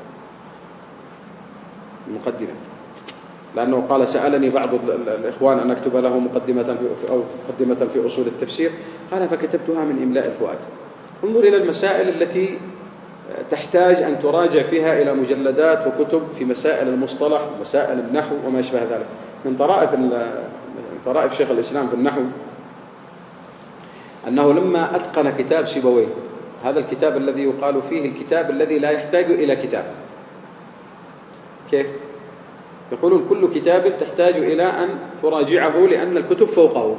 المقدمة، لأنه قال: سألني بعض الإخوان أن أكتب له مقدمة في أصول التفسير، قال: فكتبتها من إملاء الفؤاد. انظر إلى المسائل التي تحتاج أن تراجع فيها إلى مجلدات وكتب في مسائل المصطلح ومسائل النحو وما يشبه ذلك. من طرائف شيخ الإسلام في النحو أنه لما أتقن كتاب سيبويه، هذا الكتاب الذي يقال فيه الكتاب الذي لا يحتاج إلى كتاب. كيف؟ يقولون كل كتاب تحتاج إلى أن تراجعه لأن الكتب فوقه،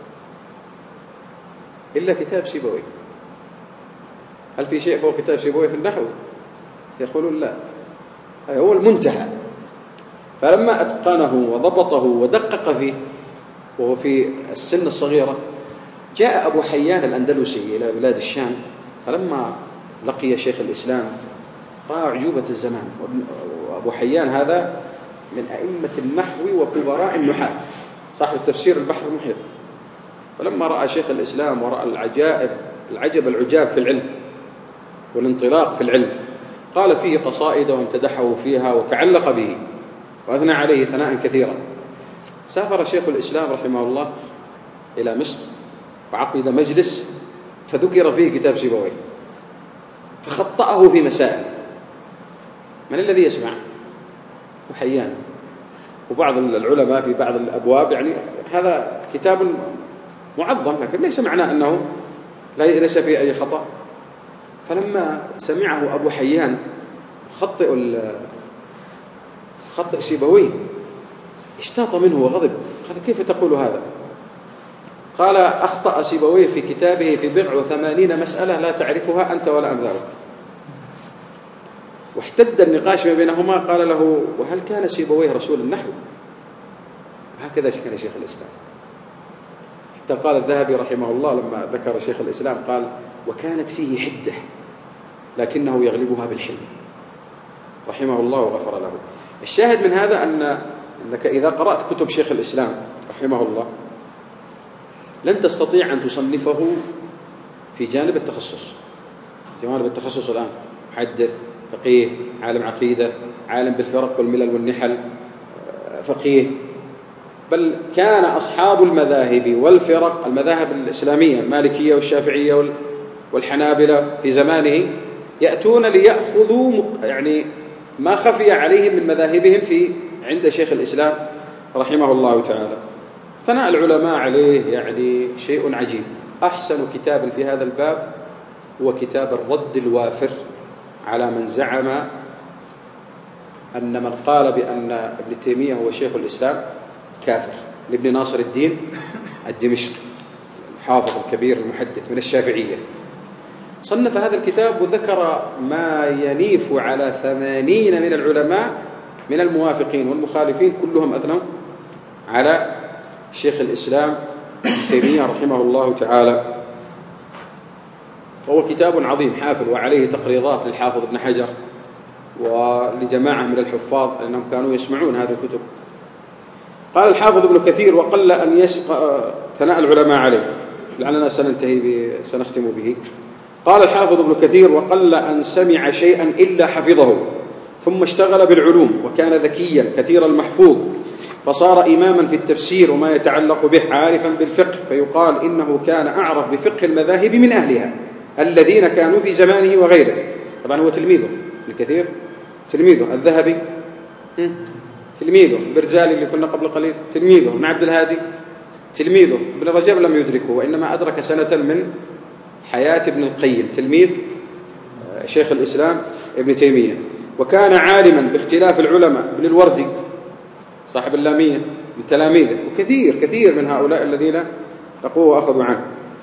إلا كتاب سيبويه. هل في شيء فوق كتاب سيبويه في النحو؟ يقولون لا، هو المنتهى. فلما أتقنه وضبطه ودقق فيه وهو في السن الصغيرة، جاء أبو حيان الأندلسي إلى بلاد الشام، فلما لقي شيخ الإسلام رأى عجوبة الزمان. وأبو حيان هذا من أئمة النحو وكبراء النحاة، صاحب التفسير البحر المحيط. فلما رأى شيخ الإسلام ورأى العجاب في العلم والانطلاق في العلم، قال فيه قصائد وامتدحه فيها وتعلق به وأثنى عليه ثناء كثيرا. سافر شيخ الإسلام رحمه الله إلى مصر وعقد مجلس فذكر فيه كتاب سيبويه، فخطأه في مسائل. من الذي يسمع؟ وحيان وبعض العلماء في بعض الأبواب، يعني هذا كتاب معظم، لكن ليس معناه أنه ليس فيه أي خطأ. فلما سمعه أبو حيان خطئ سيبويه اشتاط منه وغضب، قال كيف تقول هذا؟ قال أخطأ سيبويه في كتابه في 87 مسألة لا تعرفها أنت ولا أمثالك. واحتد النقاش ما بينهما. قال له وهل كان سيبويه رسول النحو؟ هكذا كان شيخ الإسلام. حتى قال الذهبي رحمه الله لما ذكر شيخ الإسلام قال وكانت فيه حدة لكنه يغلبها بالحلم، رحمه الله وغفر له. الشاهد من هذا أنك إذا قرأت كتب شيخ الإسلام رحمه الله لن تستطيع أن تصنفه في جانب التخصص. جوانب التخصص الآن محدث، فقيه، عالم عقيدة، عالم بالفرق والملل والنحل، فقيه. بل كان أصحاب المذاهب والفرق، المذاهب الإسلامية المالكية والشافعية والحنابلة في زمانه، يأتون ليأخذوا يعني ما خفي عليهم من مذاهبهم عند شيخ الإسلام رحمه الله تعالى. ثناء العلماء عليه يعني شيء عجيب. أحسن كتاب في هذا الباب هو كتاب الرد الوافر على من زعم أن من قال بأن ابن تيمية هو شيخ الإسلام كافر، لابن ناصر الدين الدمشقي الحافظ الكبير المحدث من الشافعية. صنف هذا الكتاب وذكر ما ينيف على 80 من العلماء من الموافقين والمخالفين، كلهم أثنوا على شيخ الإسلام ابن تيمية رحمه الله تعالى. وهو كتاب عظيم حافل، وعليه تقريضات للحافظ ابن حجر ولجماعة من الحفاظ لأنهم كانوا يسمعون هذه الكتب. قال الحافظ ابن كثير وقل أن يسقى ثناء العلماء عليه، لعلنا سنختم به. قال الحافظ ابن كثير وقل أن سمع شيئا إلا حفظه، ثم اشتغل بالعلوم وكان ذكيا كثير المحفوظ، فصار إماما في التفسير وما يتعلق به، عارفا بالفقه، فيقال إنه كان أعرف بفقه المذاهب من أهلها الذين كانوا في زمانه وغيره. طبعا هو تلميذه ابن كثير، تلميذه الذهبي، تلميذه البرزالي اللي كنا قبل قليل، تلميذه ابن عبد الهادي، تلميذه ابن رجب لم يدركه وإنما أدرك سنة من حياة ابن القيم، تلميذ شيخ الإسلام ابن تيمية. وكان عالما باختلاف العلماء، ابن الوردي صاحب اللامية من تلاميذه، وكثير من هؤلاء الذين لقوه وأخذوا عنه.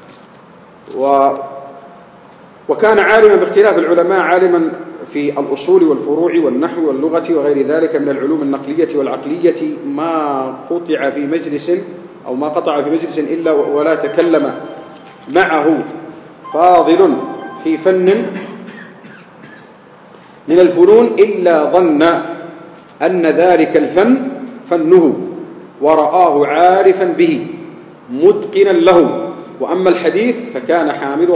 وكان عالما باختلاف العلماء، عالما في الأصول والفروع والنحو واللغة وغير ذلك من العلوم النقلية والعقلية، ما قطع في مجلس أو ما قطع في مجلس إلا ولا تكلم معه فاضل في فن من الفنون إلا ظن أن ذلك الفن فنه، ورآه عارفا به متقنا له. وأما الحديث فكان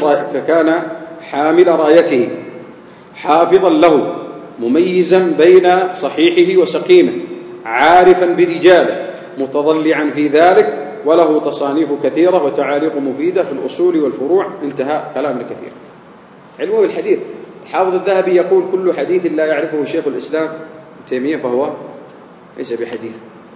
حامل رايته، حافظا له، مميزا بين صحيحه وسقيمه، عارفا برجاله، متضلعا في ذلك، وله تصانيف كثيرة وتعاليق مفيدة في الأصول والفروع. انتهى كلام الكثير. علمه بالحديث الحافظ الذهبي يقول كل حديث لا يعرفه شيخ الإسلام ابن تيمية فهو ليس بحديث.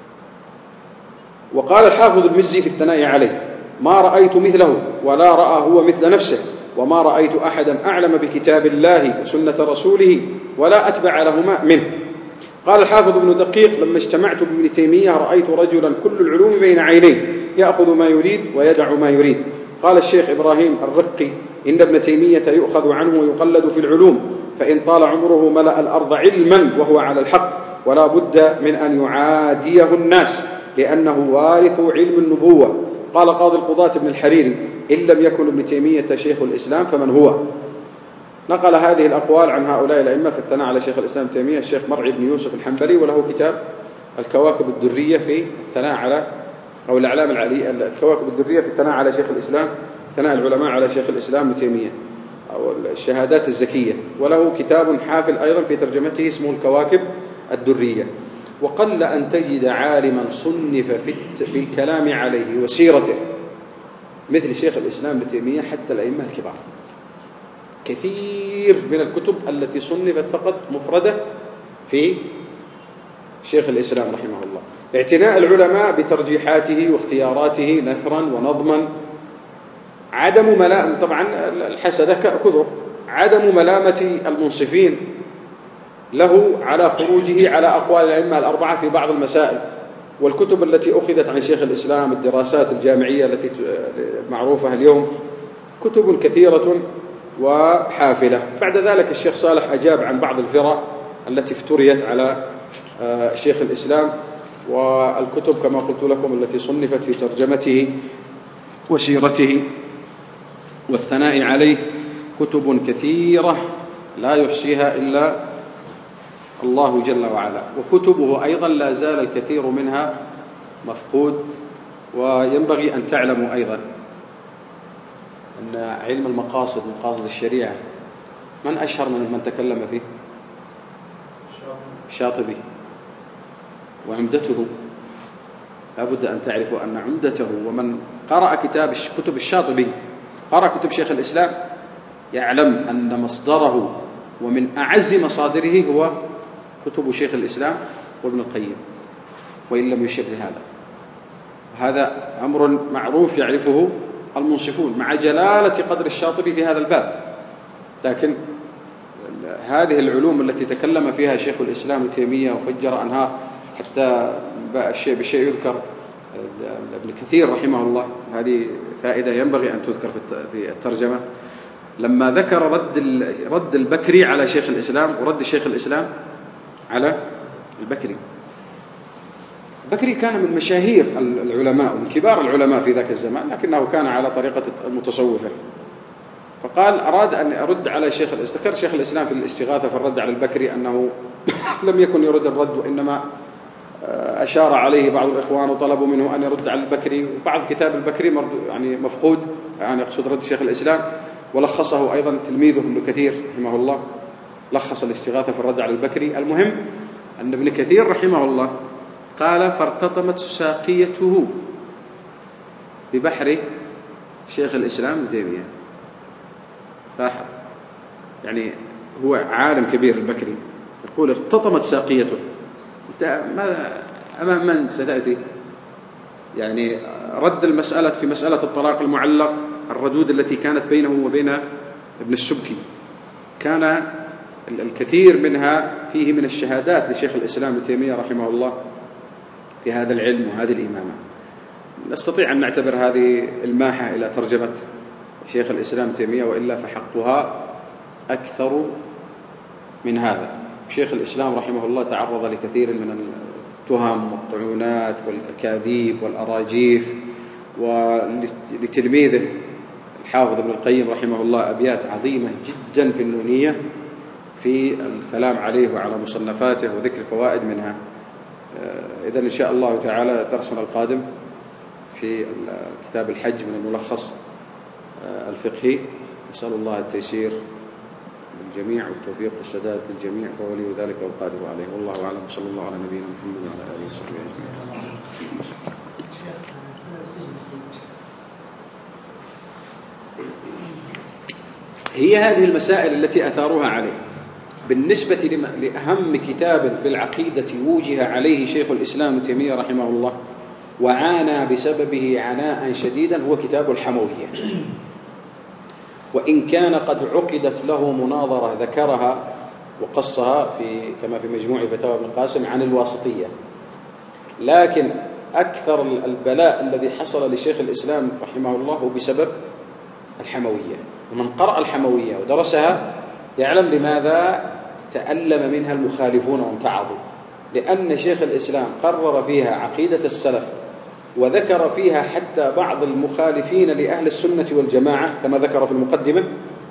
وقال الحافظ المزي في الثناء عليه: ما رأيت مثله ولا رأى هو مثل نفسه، وما رأيت أحدا أعلم بكتاب الله وسنة رسوله ولا أتبع لهما منه. قال الحافظ ابن دقيق: لما اجتمعت بابن تيمية رأيت رجلا كل العلوم بين عينيه، يأخذ ما يريد ويدع ما يريد. قال الشيخ إبراهيم الرقي: إن ابن تيمية يؤخذ عنه ويقلد في العلوم، فإن طال عمره ملأ الأرض علما وهو على الحق، ولا بد من أن يعاديه الناس لأنه وارث علم النبوة. قال قاضي القضاة ابن الحريري: إن لم يكن ابن تيمية شيخ الإسلام فمن هو؟ نقل هذه الأقوال عن هؤلاء الأئمة في الثناء على شيخ الإسلام ابن تيمية الشيخ مرعي بن يوسف الحنبلي، وله كتاب الكواكب الدرية في الثناء على أو الأعلام العلي الكواكب الدرية في الثناء على شيخ الإسلام، ثناء العلماء على شيخ الإسلام ابن تيمية، أو الشهادات الزكية. وله كتاب حافل أيضا في ترجمته اسمه الكواكب الدرية. وقل أن تجد عالما صنف في الكلام عليه وسيرته مثل شيخ الإسلام ابن تيمية حتى الأئمة الكبار. كثير من الكتب التي صنفت فقط مفردة في شيخ الإسلام رحمه الله. اعتناء العلماء بترجيحاته واختياراته نثرا ونظما. عدم ملام، طبعا الحسدة كثر، عدم ملامة المنصفين له على خروجه على أقوال الأئمة الأربعة في بعض المسائل. والكتب التي أخذت عن شيخ الإسلام، الدراسات الجامعية التي معروفة اليوم، كتب كثيرة وحافلة. بعد ذلك الشيخ صالح أجاب عن بعض الفرق التي افتريت على شيخ الإسلام، والكتب كما قلت لكم التي صنفت في ترجمته وسيرته والثناء عليه كتب كثيرة لا يحصيها إلا الله جل وعلا. وكتبه أيضا لا زال الكثير منها مفقود. وينبغي أن تعلموا أيضا أن علم المقاصد، مقاصد الشريعة، من أشهر من تكلم فيه؟ الشاطبي. وعمدته لا بد أن تعرفوا أن عمدته، ومن قرأ كتب الشاطبي، قرأ كتب شيخ الإسلام، يعلم أن مصدره ومن أعز مصادره هو كتب شيخ الإسلام وابن القيم، وإن لم يشر هذا. هذا أمر معروف يعرفه المنصفون، مع جلالة قدر الشاطبي في هذا الباب. لكن هذه العلوم التي تكلم فيها شيخ الإسلام ابن تيمية وفجر أنهار، حتى الشيء بالشيء يذكر ابن كثير رحمه الله، هذه فائدة ينبغي أن تذكر في الترجمة، لما ذكر رد البكري على شيخ الإسلام ورد شيخ الإسلام على البكري. البكري كان من مشاهير العلماء ومن كبار العلماء في ذاك الزمان، لكنه كان على طريقة المتصوفة. فقال أراد أن أرد على ذكر شيخ الإسلام في الاستغاثة في الرد على البكري أنه لم يكن يرد الرد، وإنما أشار عليه بعض الإخوان وطلبوا منه أن يرد على البكري. وبعض كتاب البكري يعني مفقود، يعني يقصد رد شيخ الإسلام، ولخصه أيضا تلميذه ابن كثير رحمه الله، لخص الاستغاثة في الرد على البكري. المهم أن ابن كثير رحمه الله قال: فارتطمت ساقيته ببحر شيخ الإسلام ابن تيمية. لاحظ، يعني هو عالم كبير البكري، يقول ارتطمت ساقيته. أمام من ستأتي؟ يعني رد المسألة في مسألة الطلاق المعلق، الردود التي كانت بينه وبين ابن السبكي، كان الكثير منها فيه من الشهادات لشيخ الإسلام ابن تيمية رحمه الله في هذا العلم وهذه الإمامة. نستطيع أن نعتبر هذه الماحة إلى ترجمة شيخ الإسلام ابن تيمية، وإلا فحقها أكثر من هذا. شيخ الإسلام رحمه الله تعرض لكثير من التهم والطعونات والأكاذيب والأراجيف، ولتلميذه الحافظ ابن القيم رحمه الله أبيات عظيمة جدا في النونية في الكلام عليه وعلى مصنفاته وذكر فوائد منها. إذن إن شاء الله تعالى درسنا القادم في كتاب الحج من الملخص الفقهي. نسأل الله التيسير للجميع والتوفيق والسداد للجميع، وولي ذلك والقادر عليه. والله أعلم، صلى الله على نبينا محمد وعلى آله وصحبه أجمعين. هي هذه المسائل التي أثاروها عليه. بالنسبة لأهم كتاب في العقيدة وجه عليه شيخ الإسلام ابن تيمية رحمه الله وعانى بسببه عناء شديدا هو كتاب الحموية، وإن كان قد عقدت له مناظرة ذكرها وقصها كما في مجموع فتاوى ابن القاسم عن الواسطية، لكن أكثر البلاء الذي حصل لشيخ الإسلام رحمه الله هو بسبب الحموية. ومن قرأ الحموية ودرسها يعلم لماذا تألم منها المخالفون وامتعضوا، لأن شيخ الإسلام قرر فيها عقيدة السلف، وذكر فيها حتى بعض المخالفين لأهل السنة والجماعة كما ذكر في المقدمة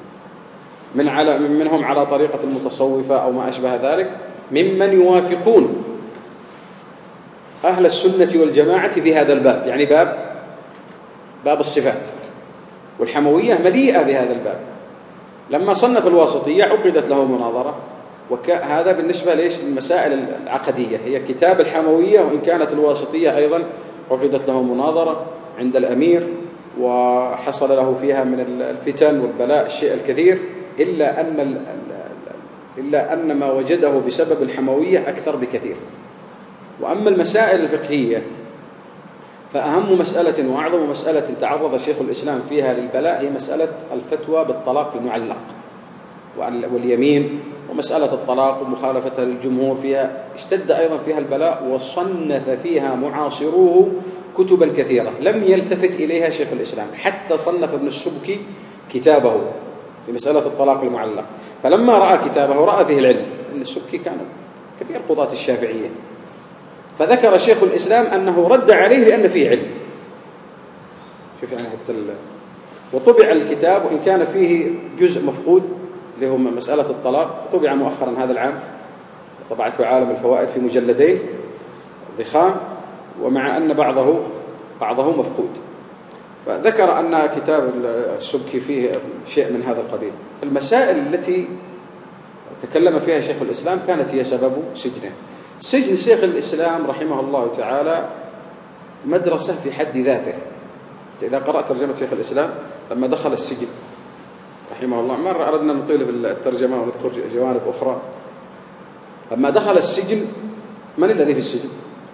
منهم على طريقة المتصوفة أو ما أشبه ذلك ممن يوافقون أهل السنة والجماعة في هذا الباب، يعني باب الصفات، والحموية مليئة بهذا الباب. لما صنف الواسطية عقدت له مناظرة، وهذا بالنسبة للمسائل العقدية هي كتاب الحموية، وإن كانت الواسطية أيضا عقدت له مناظرة عند الأمير وحصل له فيها من الفتن والبلاء الشيء الكثير، إلا أن ما وجده بسبب الحموية أكثر بكثير. وأما المسائل الفقهية فأهم مسألة وأعظم مسألة تعرض شيخ الإسلام فيها للبلاء هي مسألة الفتوى بالطلاق المعلق واليمين، ومسألة الطلاق ومخالفة الجمهور فيها اشتد أيضا فيها البلاء، وصنف فيها معاصروه كتبا كثيرة لم يلتفت إليها شيخ الإسلام، حتى صنف ابن السبكي كتابه في مسألة الطلاق المعلق. فلما رأى كتابه رأى فيه العلم، ابن السبكي كان كبير قضاة الشافعية، فذكر شيخ الإسلام أنه رد عليه لأن فيه علم. شوف يعني حتى وطبع الكتاب، وإن كان فيه جزء مفقود اللي هو مسألة الطلاق، طبع مؤخرا هذا العام، طبعته عالم الفوائد في مجلدين ضخام، ومع أن بعضه مفقود. فذكر أن كتاب السبكي فيه شيء من هذا القبيل. فالمسائل التي تكلم فيها شيخ الإسلام كانت هي سبب سجنه. سجن شيخ الإسلام رحمه الله تعالى مدرسة في حد ذاته. إذا قرأت ترجمة شيخ الإسلام لما دخل السجن رحمه الله، مرة أردنا نطيل بالترجمة ونذكر جوانب أخرى. لما دخل السجن من الذي في السجن؟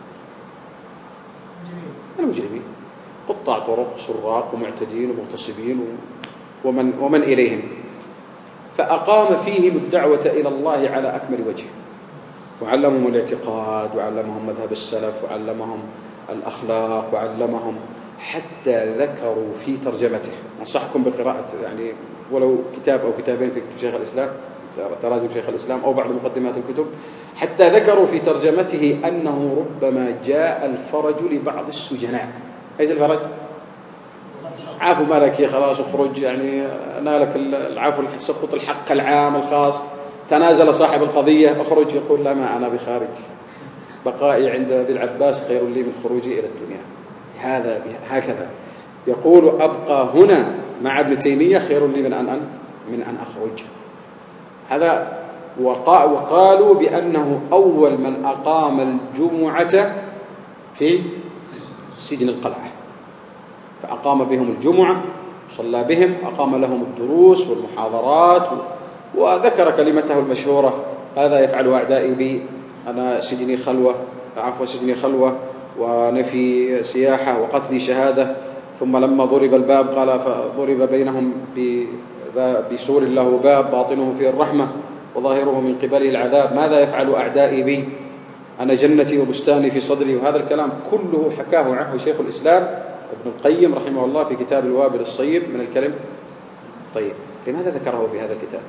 المجرمين، قطاع طرق، سراق ومعتدين ومغتصبين ومن إليهم. فأقام فيهم الدعوة إلى الله على أكمل وجه، وعلمهم الاعتقاد، وعلمهم مذهب السلف، وعلمهم الأخلاق، وعلمهم حتى ذكروا في ترجمته. أنصحكم بقراءة يعني ولو كتاب أو كتابين في شيخ الإسلام، تراجم شيخ الإسلام أو بعض مقدمات الكتب، حتى ذكروا في ترجمته أنه ربما جاء الفرج لبعض السجناء. أيش الفرج؟ عافوا مالك يا خلاص اخرج، يعني نالك العفو، سقط الحق العام الخاص، تنازل صاحب القضية اخرج، يقول لا، ما أنا بخارج، بقائي عند أبي العباس خير لي من خروجي إلى الدنيا. هكذا يقول أبقى هنا مع ابن تيمية خير لي من أن أخرج. هذا وقالوا بأنه أول من أقام الجمعة في سجن القلعة، فأقام بهم الجمعة، صلى بهم، أقام لهم الدروس والمحاضرات، وذكر كلمته المشهورة: هذا يفعل أعدائي بي، أنا سجني خلوة ونفي سياحة وقتلي شهادة. ثم لما ضرب الباب قال: فضرب بينهم بسور له باب باطنه فيه الرحمة وظاهره من قبله العذاب، ماذا يفعل أعدائي بي، أنا جنتي وبستاني في صدري. وهذا الكلام كله حكاه عنه شيخ الإسلام ابن القيم رحمه الله في كتاب الوابل الصيب من الكلم الطيب. لماذا ذكره في هذا الكتاب؟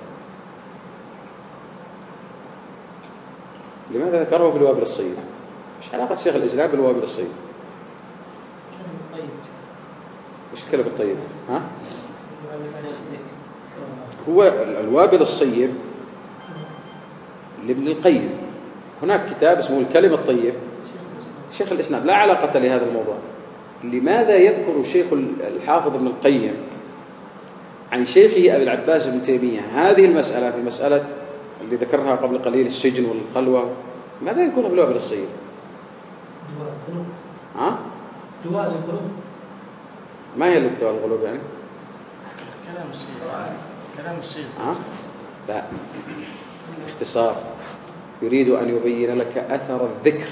لماذا ذكره في الوابل الصيب؟ مش علاقة شيخ الإسلام بالوابل الصيب؟ مش الكلم الطيب، ها؟ هو الوابل الصيب لابن القيم. هناك كتاب اسمه الكلم الطيب شيخ الإسلام، لا علاقة لهذا الموضوع. لماذا يذكر شيخ الحافظ ابن القيم عن شيخه أبي العباس بن تيمية هذه المسألة، في مسألة اللي ذكرها قبل قليل السجن والخلوة؟ ماذا يكون في الوابل الصيب؟ دواء القلوب. ما هي دواء القلوب يعني؟ كلام الشيخ. لا، باختصار يريد أن يبين لك أثر الذكر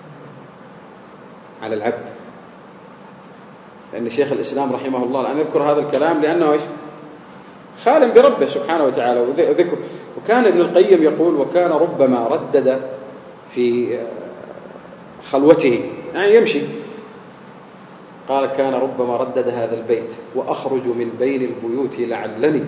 على العبد، لأن شيخ الإسلام رحمه الله الآن يذكر هذا الكلام لأنه خالٍ بربه سبحانه وتعالى وذكر. وكان ابن القيم يقول: وكان ربما ردد في خلوته، يعني يمشي، قال: كان ربما ردد هذا البيت: وأخرج من بين البيوت لعلني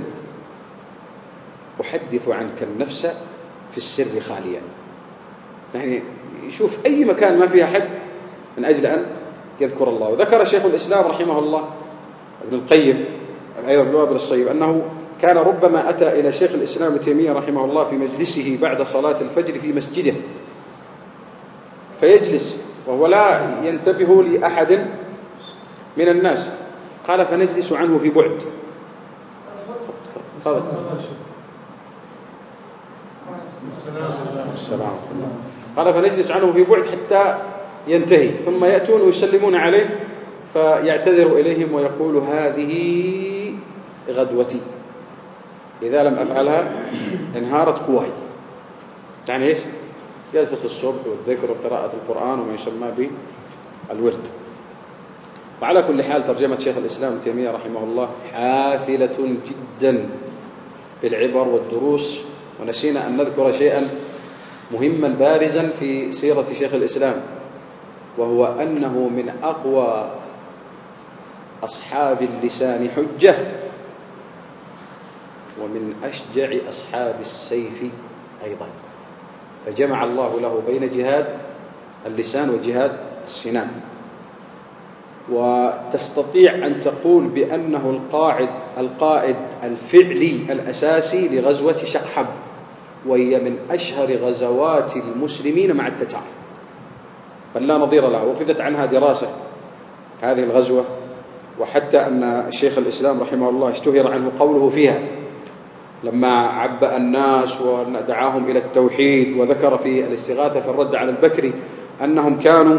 أحدث عنك النفس في السر خاليا. يعني يشوف أي مكان ما فيه أحد من أجل أن يذكر الله. وذكر شيخ الإسلام رحمه الله ابن القيم أيضا في الوابل الصيب أنه كان ربما أتى إلى شيخ الإسلام ابن تيمية رحمه الله في مجلسه بعد صلاة الفجر في مسجده، فيجلس وهو لا ينتبه لأحد من الناس، قال: فنجلس عنه في بعد. قال: فنجلس عنه في بعد حتى ينتهي، ثم يأتون ويسلمون عليه فيعتذر إليهم ويقول: هذه غدوتي، إذا لم أفعلها انهارت قواي. يعني إيش؟ جلسة الصبح والذكر وقراءة القرآن وما يسمى بالورد. وعلى كل حال ترجمة شيخ الإسلام ابن تيمية رحمه الله حافلة جدا بالعبر والدروس، ونسينا أن نذكر شيئا مهما بارزا في سيرة شيخ الإسلام، وهو أنه من أقوى أصحاب اللسان حجة ومن أشجع أصحاب السيف أيضا، فجمع الله له بين جهاد اللسان وجهاد السنان. وتستطيع أن تقول بأنه القائد الفعلي الأساسي لغزوة شقحب، وهي من أشهر غزوات المسلمين مع التتار، بل لا نظير له. وأخذت عنها دراسة هذه الغزوة، وحتى أن شيخ الإسلام رحمه الله اشتهر عنه قوله فيها لما عبأ الناس ودعاهم إلى التوحيد، وذكر في الاستغاثة في الرد على البكري أنهم كانوا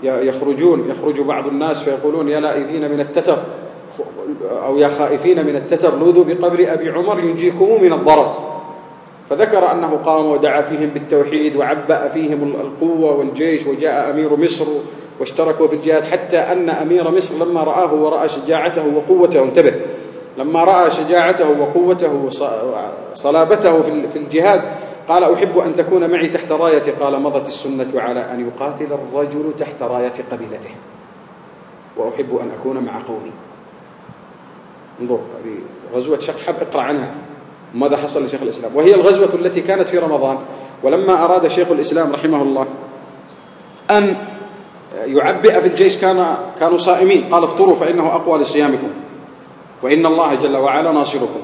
يخرج بعض الناس فيقولون: يا لائذين من التتر، أو يا خائفين من التتر، لوذوا بقبر أبي عمر ينجيكم من الضرر. فذكر أنه قام ودعا فيهم بالتوحيد وعبأ فيهم القوة والجيش، وجاء أمير مصر واشتركوا في الجهاد، حتى أن أمير مصر لما رآه ورأى شجاعته وقوته، انتبه، لما رأى شجاعته وقوته وصلابته في الجهاد قال: أحب أن تكون معي تحت رايتي. قال: مضت السنة على أن يقاتل الرجل تحت راية قبيلته، وأحب أن أكون مع قومي. انظر، هذه غزوة شقحب، اقرأ عنها ماذا حصل لشيخ الإسلام، وهي الغزوة التي كانت في رمضان. ولما أراد شيخ الإسلام رحمه الله أن يعبئ في الجيش كانوا صائمين، قال: افطروا فإنه أقوى لصيامكم، وإن الله جل وعلا ناصركم.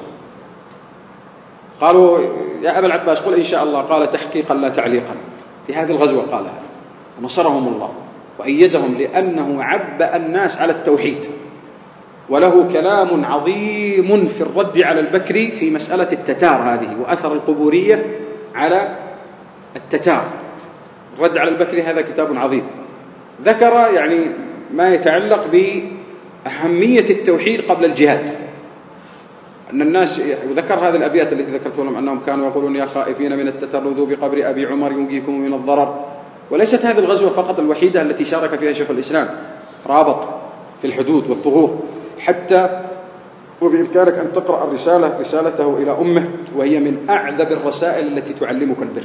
قالوا: يا أبا العباس قل إن شاء الله. قال: تحقيقا لا تعليقا. في هذه الغزوة قالها، ونصرهم الله وأيدهم، لأنه عبأ الناس على التوحيد. وله كلام عظيم في الرد على البكري في مسألة التتار هذه، وأثر القبورية على التتار. الرد على البكري هذا كتاب عظيم، ذكر يعني ما يتعلق بأهمية التوحيد قبل الجهاد، أن الناس، وذكر هذه الأبيات التي ذكرت لهم، أنهم كانوا يقولون: يا خائفين من التتر، لوذوا بقبر أبي عمر ينجيكم من الضرر. وليست هذه الغزوة فقط الوحيدة التي شارك فيها شيخ الإسلام، رابط في الحدود والثغور، حتى وبإمكانك أن تقرأ رسالته إلى أمه، وهي من أعذب الرسائل التي تعلمك البر.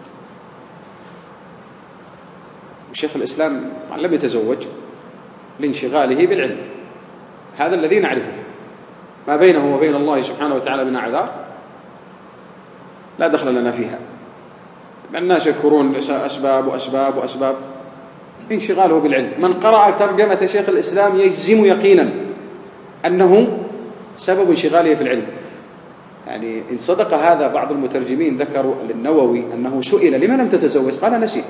وشيخ الإسلام لم يتزوج لانشغاله بالعلم، هذا الذي نعرفه. ما بينه وبين الله سبحانه وتعالى من أعذار لا دخل لنا فيها. الناس يذكرون أسباب وأسباب وأسباب، انشغاله بالعلم. من قرأ ترجمة شيخ الإسلام يجزم يقينا أنه سبب انشغاله في العلم. يعني إن صدق هذا بعض المترجمين ذكروا للنووي أنه سئل: لما لم تتزوج؟ قال: نسيت.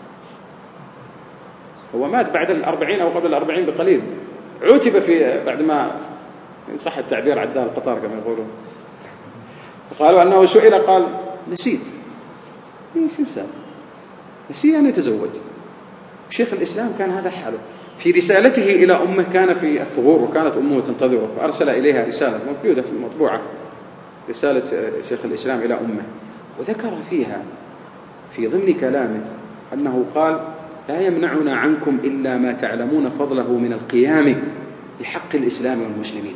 هو مات بعد 40 أو قبل 40 بقليل، عتب في بعدما صح التعبير عداه القطار كما يقولون. قالوا أنه سئل قال: نسيت. ليش إنسان نسي أن يتزوج؟ شيخ الإسلام كان هذا حاله. في رسالته إلى أمه كان في الثغور، وكانت أمه تنتظره، فأرسل إليها رسالة موجودة في المطبوعة، رسالة شيخ الإسلام إلى أمه، وذكر فيها في ضمن كلامه أنه قال: لا يمنعنا عنكم إلا ما تعلمون فضله من القيام بحق الإسلام والمسلمين،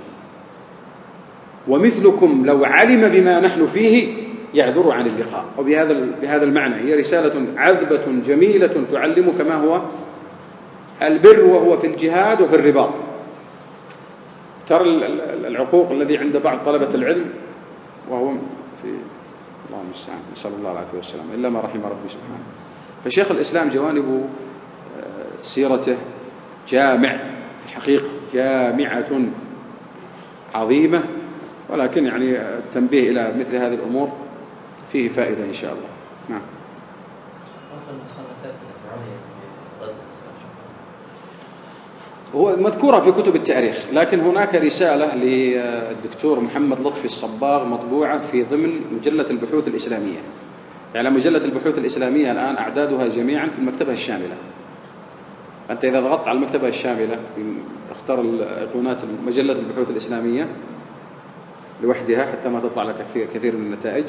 ومثلكم لو علم بما نحن فيه يعذر عن اللقاء. وبهذا المعنى هي رسالة عذبة جميلة تعلمك ما هو البر وهو في الجهاد وفي الرباط. ترى العقوق الذي عند بعض طلبة العلم وهو في الله المستعان، نسأل الله العافية والسلام، إلا ما رحم ربي سبحانه. فشيخ الإسلام جوانب سيرته جامع، في حقيقة جامعة عظيمة، ولكن يعني التنبيه إلى مثل هذه الأمور فيه فائدة إن شاء الله. نعم. هو مذكورة في كتب التاريخ، لكن هناك رسالة للدكتور محمد لطفي الصباغ مطبوعة في ضمن مجلة البحوث الإسلامية. يعني مجلة البحوث الإسلامية الآن أعدادها جميعا في المكتبة الشاملة. أنت إذا ضغطت على المكتبة الشاملة اختار الأيقونات مجلة البحوث الإسلامية لوحدها حتى ما تطلع لك كثير من النتائج،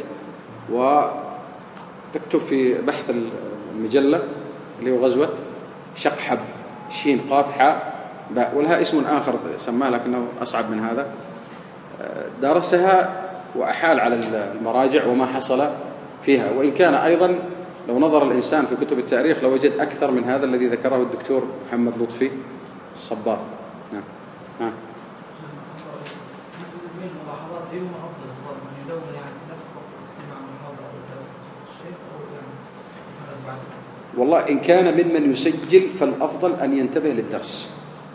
وتكتب في بحث المجلة اللي هو غزوة شقحب شين قاف حاء باء، ولها اسم آخر سماه لكنه أصعب من هذا. درسها وأحال على المراجع وما حصل فيها، وإن كان أيضا لو نظر الإنسان في كتب التاريخ لوجد أكثر من هذا الذي ذكره الدكتور محمد لطفي الصباغ. نعم. نعم. والله إن كان ممن يسجل فالأفضل أن ينتبه للدرس،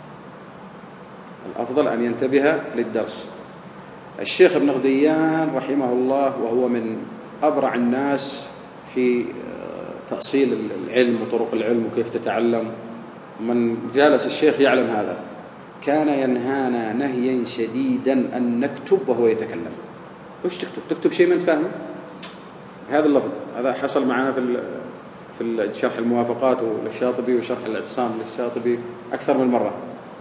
الأفضل أن ينتبه للدرس. الشيخ ابن غديان رحمه الله وهو من أبرع الناس في تأصيل العلم وطرق العلم وكيف تتعلم، من جالس الشيخ يعلم هذا، كان ينهانا نهيا شديدا أن نكتب وهو يتكلم. وش تكتب؟ تكتب شيء ما أنت فاهمه؟ هذا اللفظ هذا حصل معنا في شرح الموافقات للشاطبي وشرح الاعتصام للشاطبي أكثر من مرة.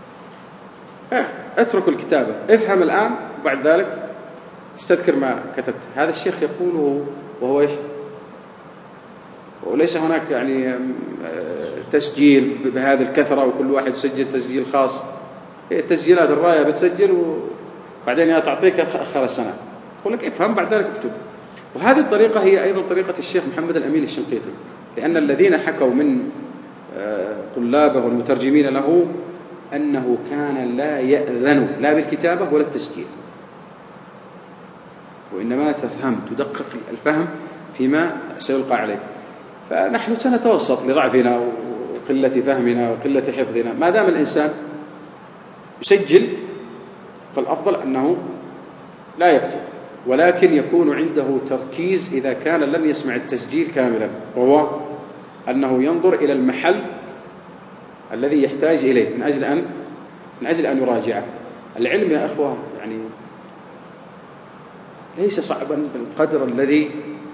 اترك الكتابة، افهم الآن وبعد ذلك استذكر ما كتبت. هذا الشيخ يقوله وهو إيش؟ وليس هناك يعني تسجيل بهذه الكثرة وكل واحد يسجل تسجيل خاص. التسجيلات الراية بتسجل وبعدين يا تعطيك آخر السنة، يقول لك افهم بعد ذلك اكتب. وهذه الطريقة هي أيضا طريقة الشيخ محمد الأمين الشنقيطي، لأن الذين حكوا من طلابه والمترجمين له أنه كان لا يأذن لا بالكتابة ولا التسجيل، وإنما تفهم تدقق الفهم فيما سيلقى عليك. فنحن سنتوسط لضعفنا وقلة فهمنا وقلة حفظنا. ما دام الإنسان يسجل فالأفضل أنه لا يكتب، ولكن يكون عنده تركيز إذا كان لم يسمع التسجيل كاملا، وهو أنه ينظر إلى المحل الذي يحتاج إليه من أجل أن يراجعه. العلم يا أخوة يعني ليس صعبا بالقدر الذي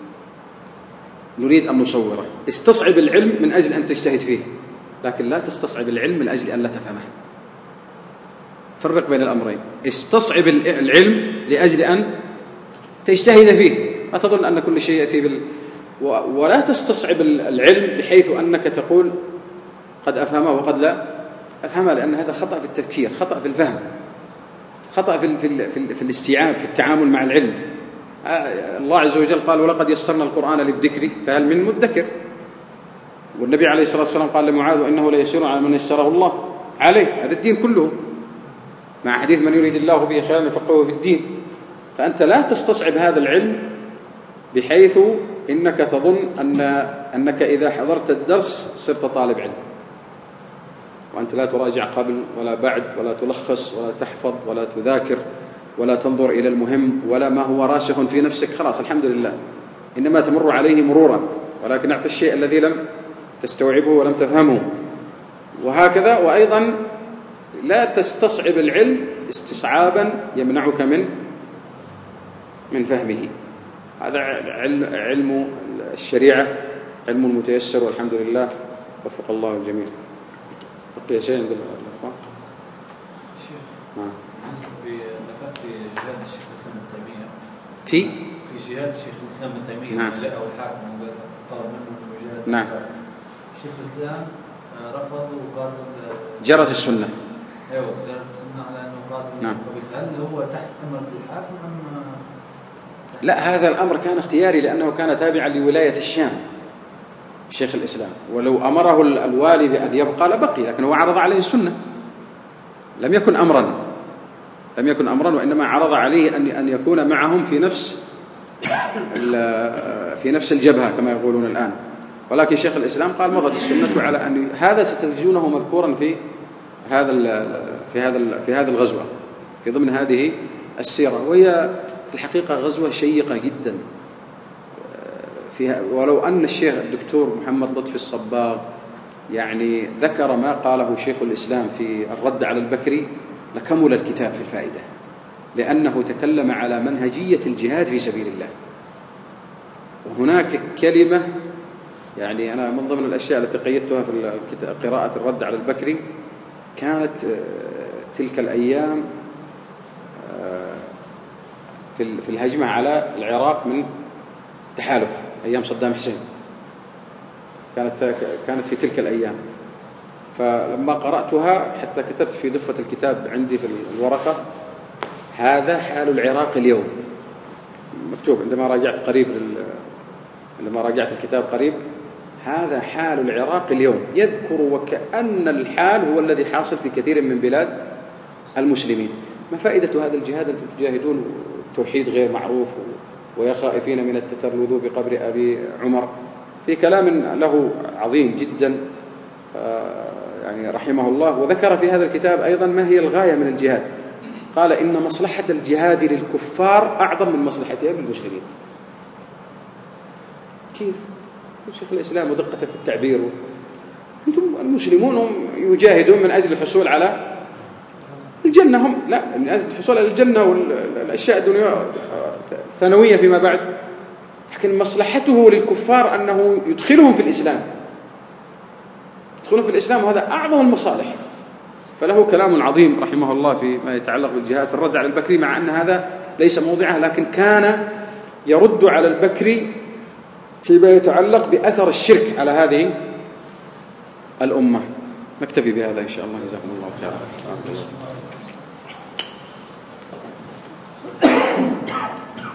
نريد أن نصوره. استصعب العلم من أجل أن تجتهد فيه، لكن لا تستصعب العلم من أجل أن لا تفهمه. فرق بين الأمرين. استصعب العلم لأجل أن تجتهد فيه، لا تظن أن كل شيء يأتي ولا تستصعب العلم بحيث أنك تقول قد أفهمه وقد لا أفهمه، لأن هذا خطأ في التفكير، خطأ في الفهم، خطأ في الاستيعاب، في التعامل مع العلم. الله عز وجل قال ولقد يسرنا القرآن للذكر فهل من مدكر، والنبي عليه الصلاة والسلام قال لمعاذ وإنه ليسير على من يسره الله عليه. هذا الدين كله، مع حديث من يريد الله به خيرا يفقهه في الدين. فأنت لا تستصعب هذا العلم بحيث إنك تظن أنك إذا حضرت الدرس صرت طالب علم، وأنت لا تراجع قبل ولا بعد ولا تلخص ولا تحفظ ولا تذاكر ولا تنظر إلى المهم ولا ما هو راسخ في نفسك، خلاص الحمد لله، إنما تمر عليه مرورا، ولكن أعطي الشيء الذي لم تستوعبه ولم تفهمه. وهكذا. وأيضا لا تستصعب العلم استصعابا يمنعك من فهمه. هذا علم الشريعة علم متيسر والحمد لله، وفق الله الجميع. بقي شيء عند الأخوان؟ ذكرت في جهاد الشيخ الإسلام ابن تيمية في جهاد شيخ الإسلام ابن تيمية. نعم. جاءه الحاكم طلب منه المجاهدة. نعم. شيخ الإسلام رفض وقاتل. جرت السنة. أيوة جرت السنة على أنه قاتل. نعم. هل هو تحت أمر الحاكم أم؟ لا، هذا الأمر كان اختياري لأنه كان تابعا لولاية الشام شيخ الإسلام، ولو أمره الوالي بأن يبقى لبقي، لكن هو عرض عليه السنة، لم يكن أمرا وإنما عرض عليه أن يكون معهم في نفس الجبهة كما يقولون الآن. ولكن شيخ الإسلام قال مضت السنة على أن هذا ستجدونه مذكورا في هذا الغزوة في ضمن هذه السيرة، وهي في الحقيقة غزوة شيقة جدا فيها. ولو أن الشيخ الدكتور محمد لطفي الصباغ يعني ذكر ما قاله شيخ الإسلام في الرد على البكري لكمل الكتاب في الفائدة، لأنه تكلم على منهجية الجهاد في سبيل الله. وهناك كلمة يعني أنا من ضمن الأشياء التي قيدتها في قراءة الرد على البكري، كانت تلك الأيام في الهجمة على العراق من تحالف أيام صدام حسين، كانت في تلك الأيام. فلما قرأتها حتى كتبت في دفة الكتاب عندي في الورقة: هذا حال العراق اليوم. مكتوب عندما راجعت الكتاب قريب: هذا حال العراق اليوم. يذكر وكأن الحال هو الذي حاصل في كثير من بلاد المسلمين. ما فائدة هذا الجهاد؟ أنتم تجاهدون التوحيد غير معروف، ويا خائفين من التتلذذ بقبر أبي عمر، في كلام له عظيم جدا يعني رحمه الله. وذكر في هذا الكتاب أيضا ما هي الغاية من الجهاد. قال: إن مصلحة الجهاد للكفار أعظم من مصلحتها للمسلمين. كيف؟ شيخ الإسلام ودقته في التعبير. أنتم المسلمون هم يجاهدون من أجل الحصول على الجنة، هم لا، من أجل الحصول على الجنة والأشياء الدنيا ثانوية فيما بعد. لكن مصلحته للكفار أنه يدخلهم في الإسلام، وهذا أعظم المصالح. فله كلام عظيم رحمه الله فيما يتعلق بالجهاد في الرد على البكري، مع أن هذا ليس موضعه، لكن كان يرد على البكري فيما يتعلق بأثر الشرك على هذه الأمة. نكتفي بهذا إن شاء الله. جزاكم الله خيرا.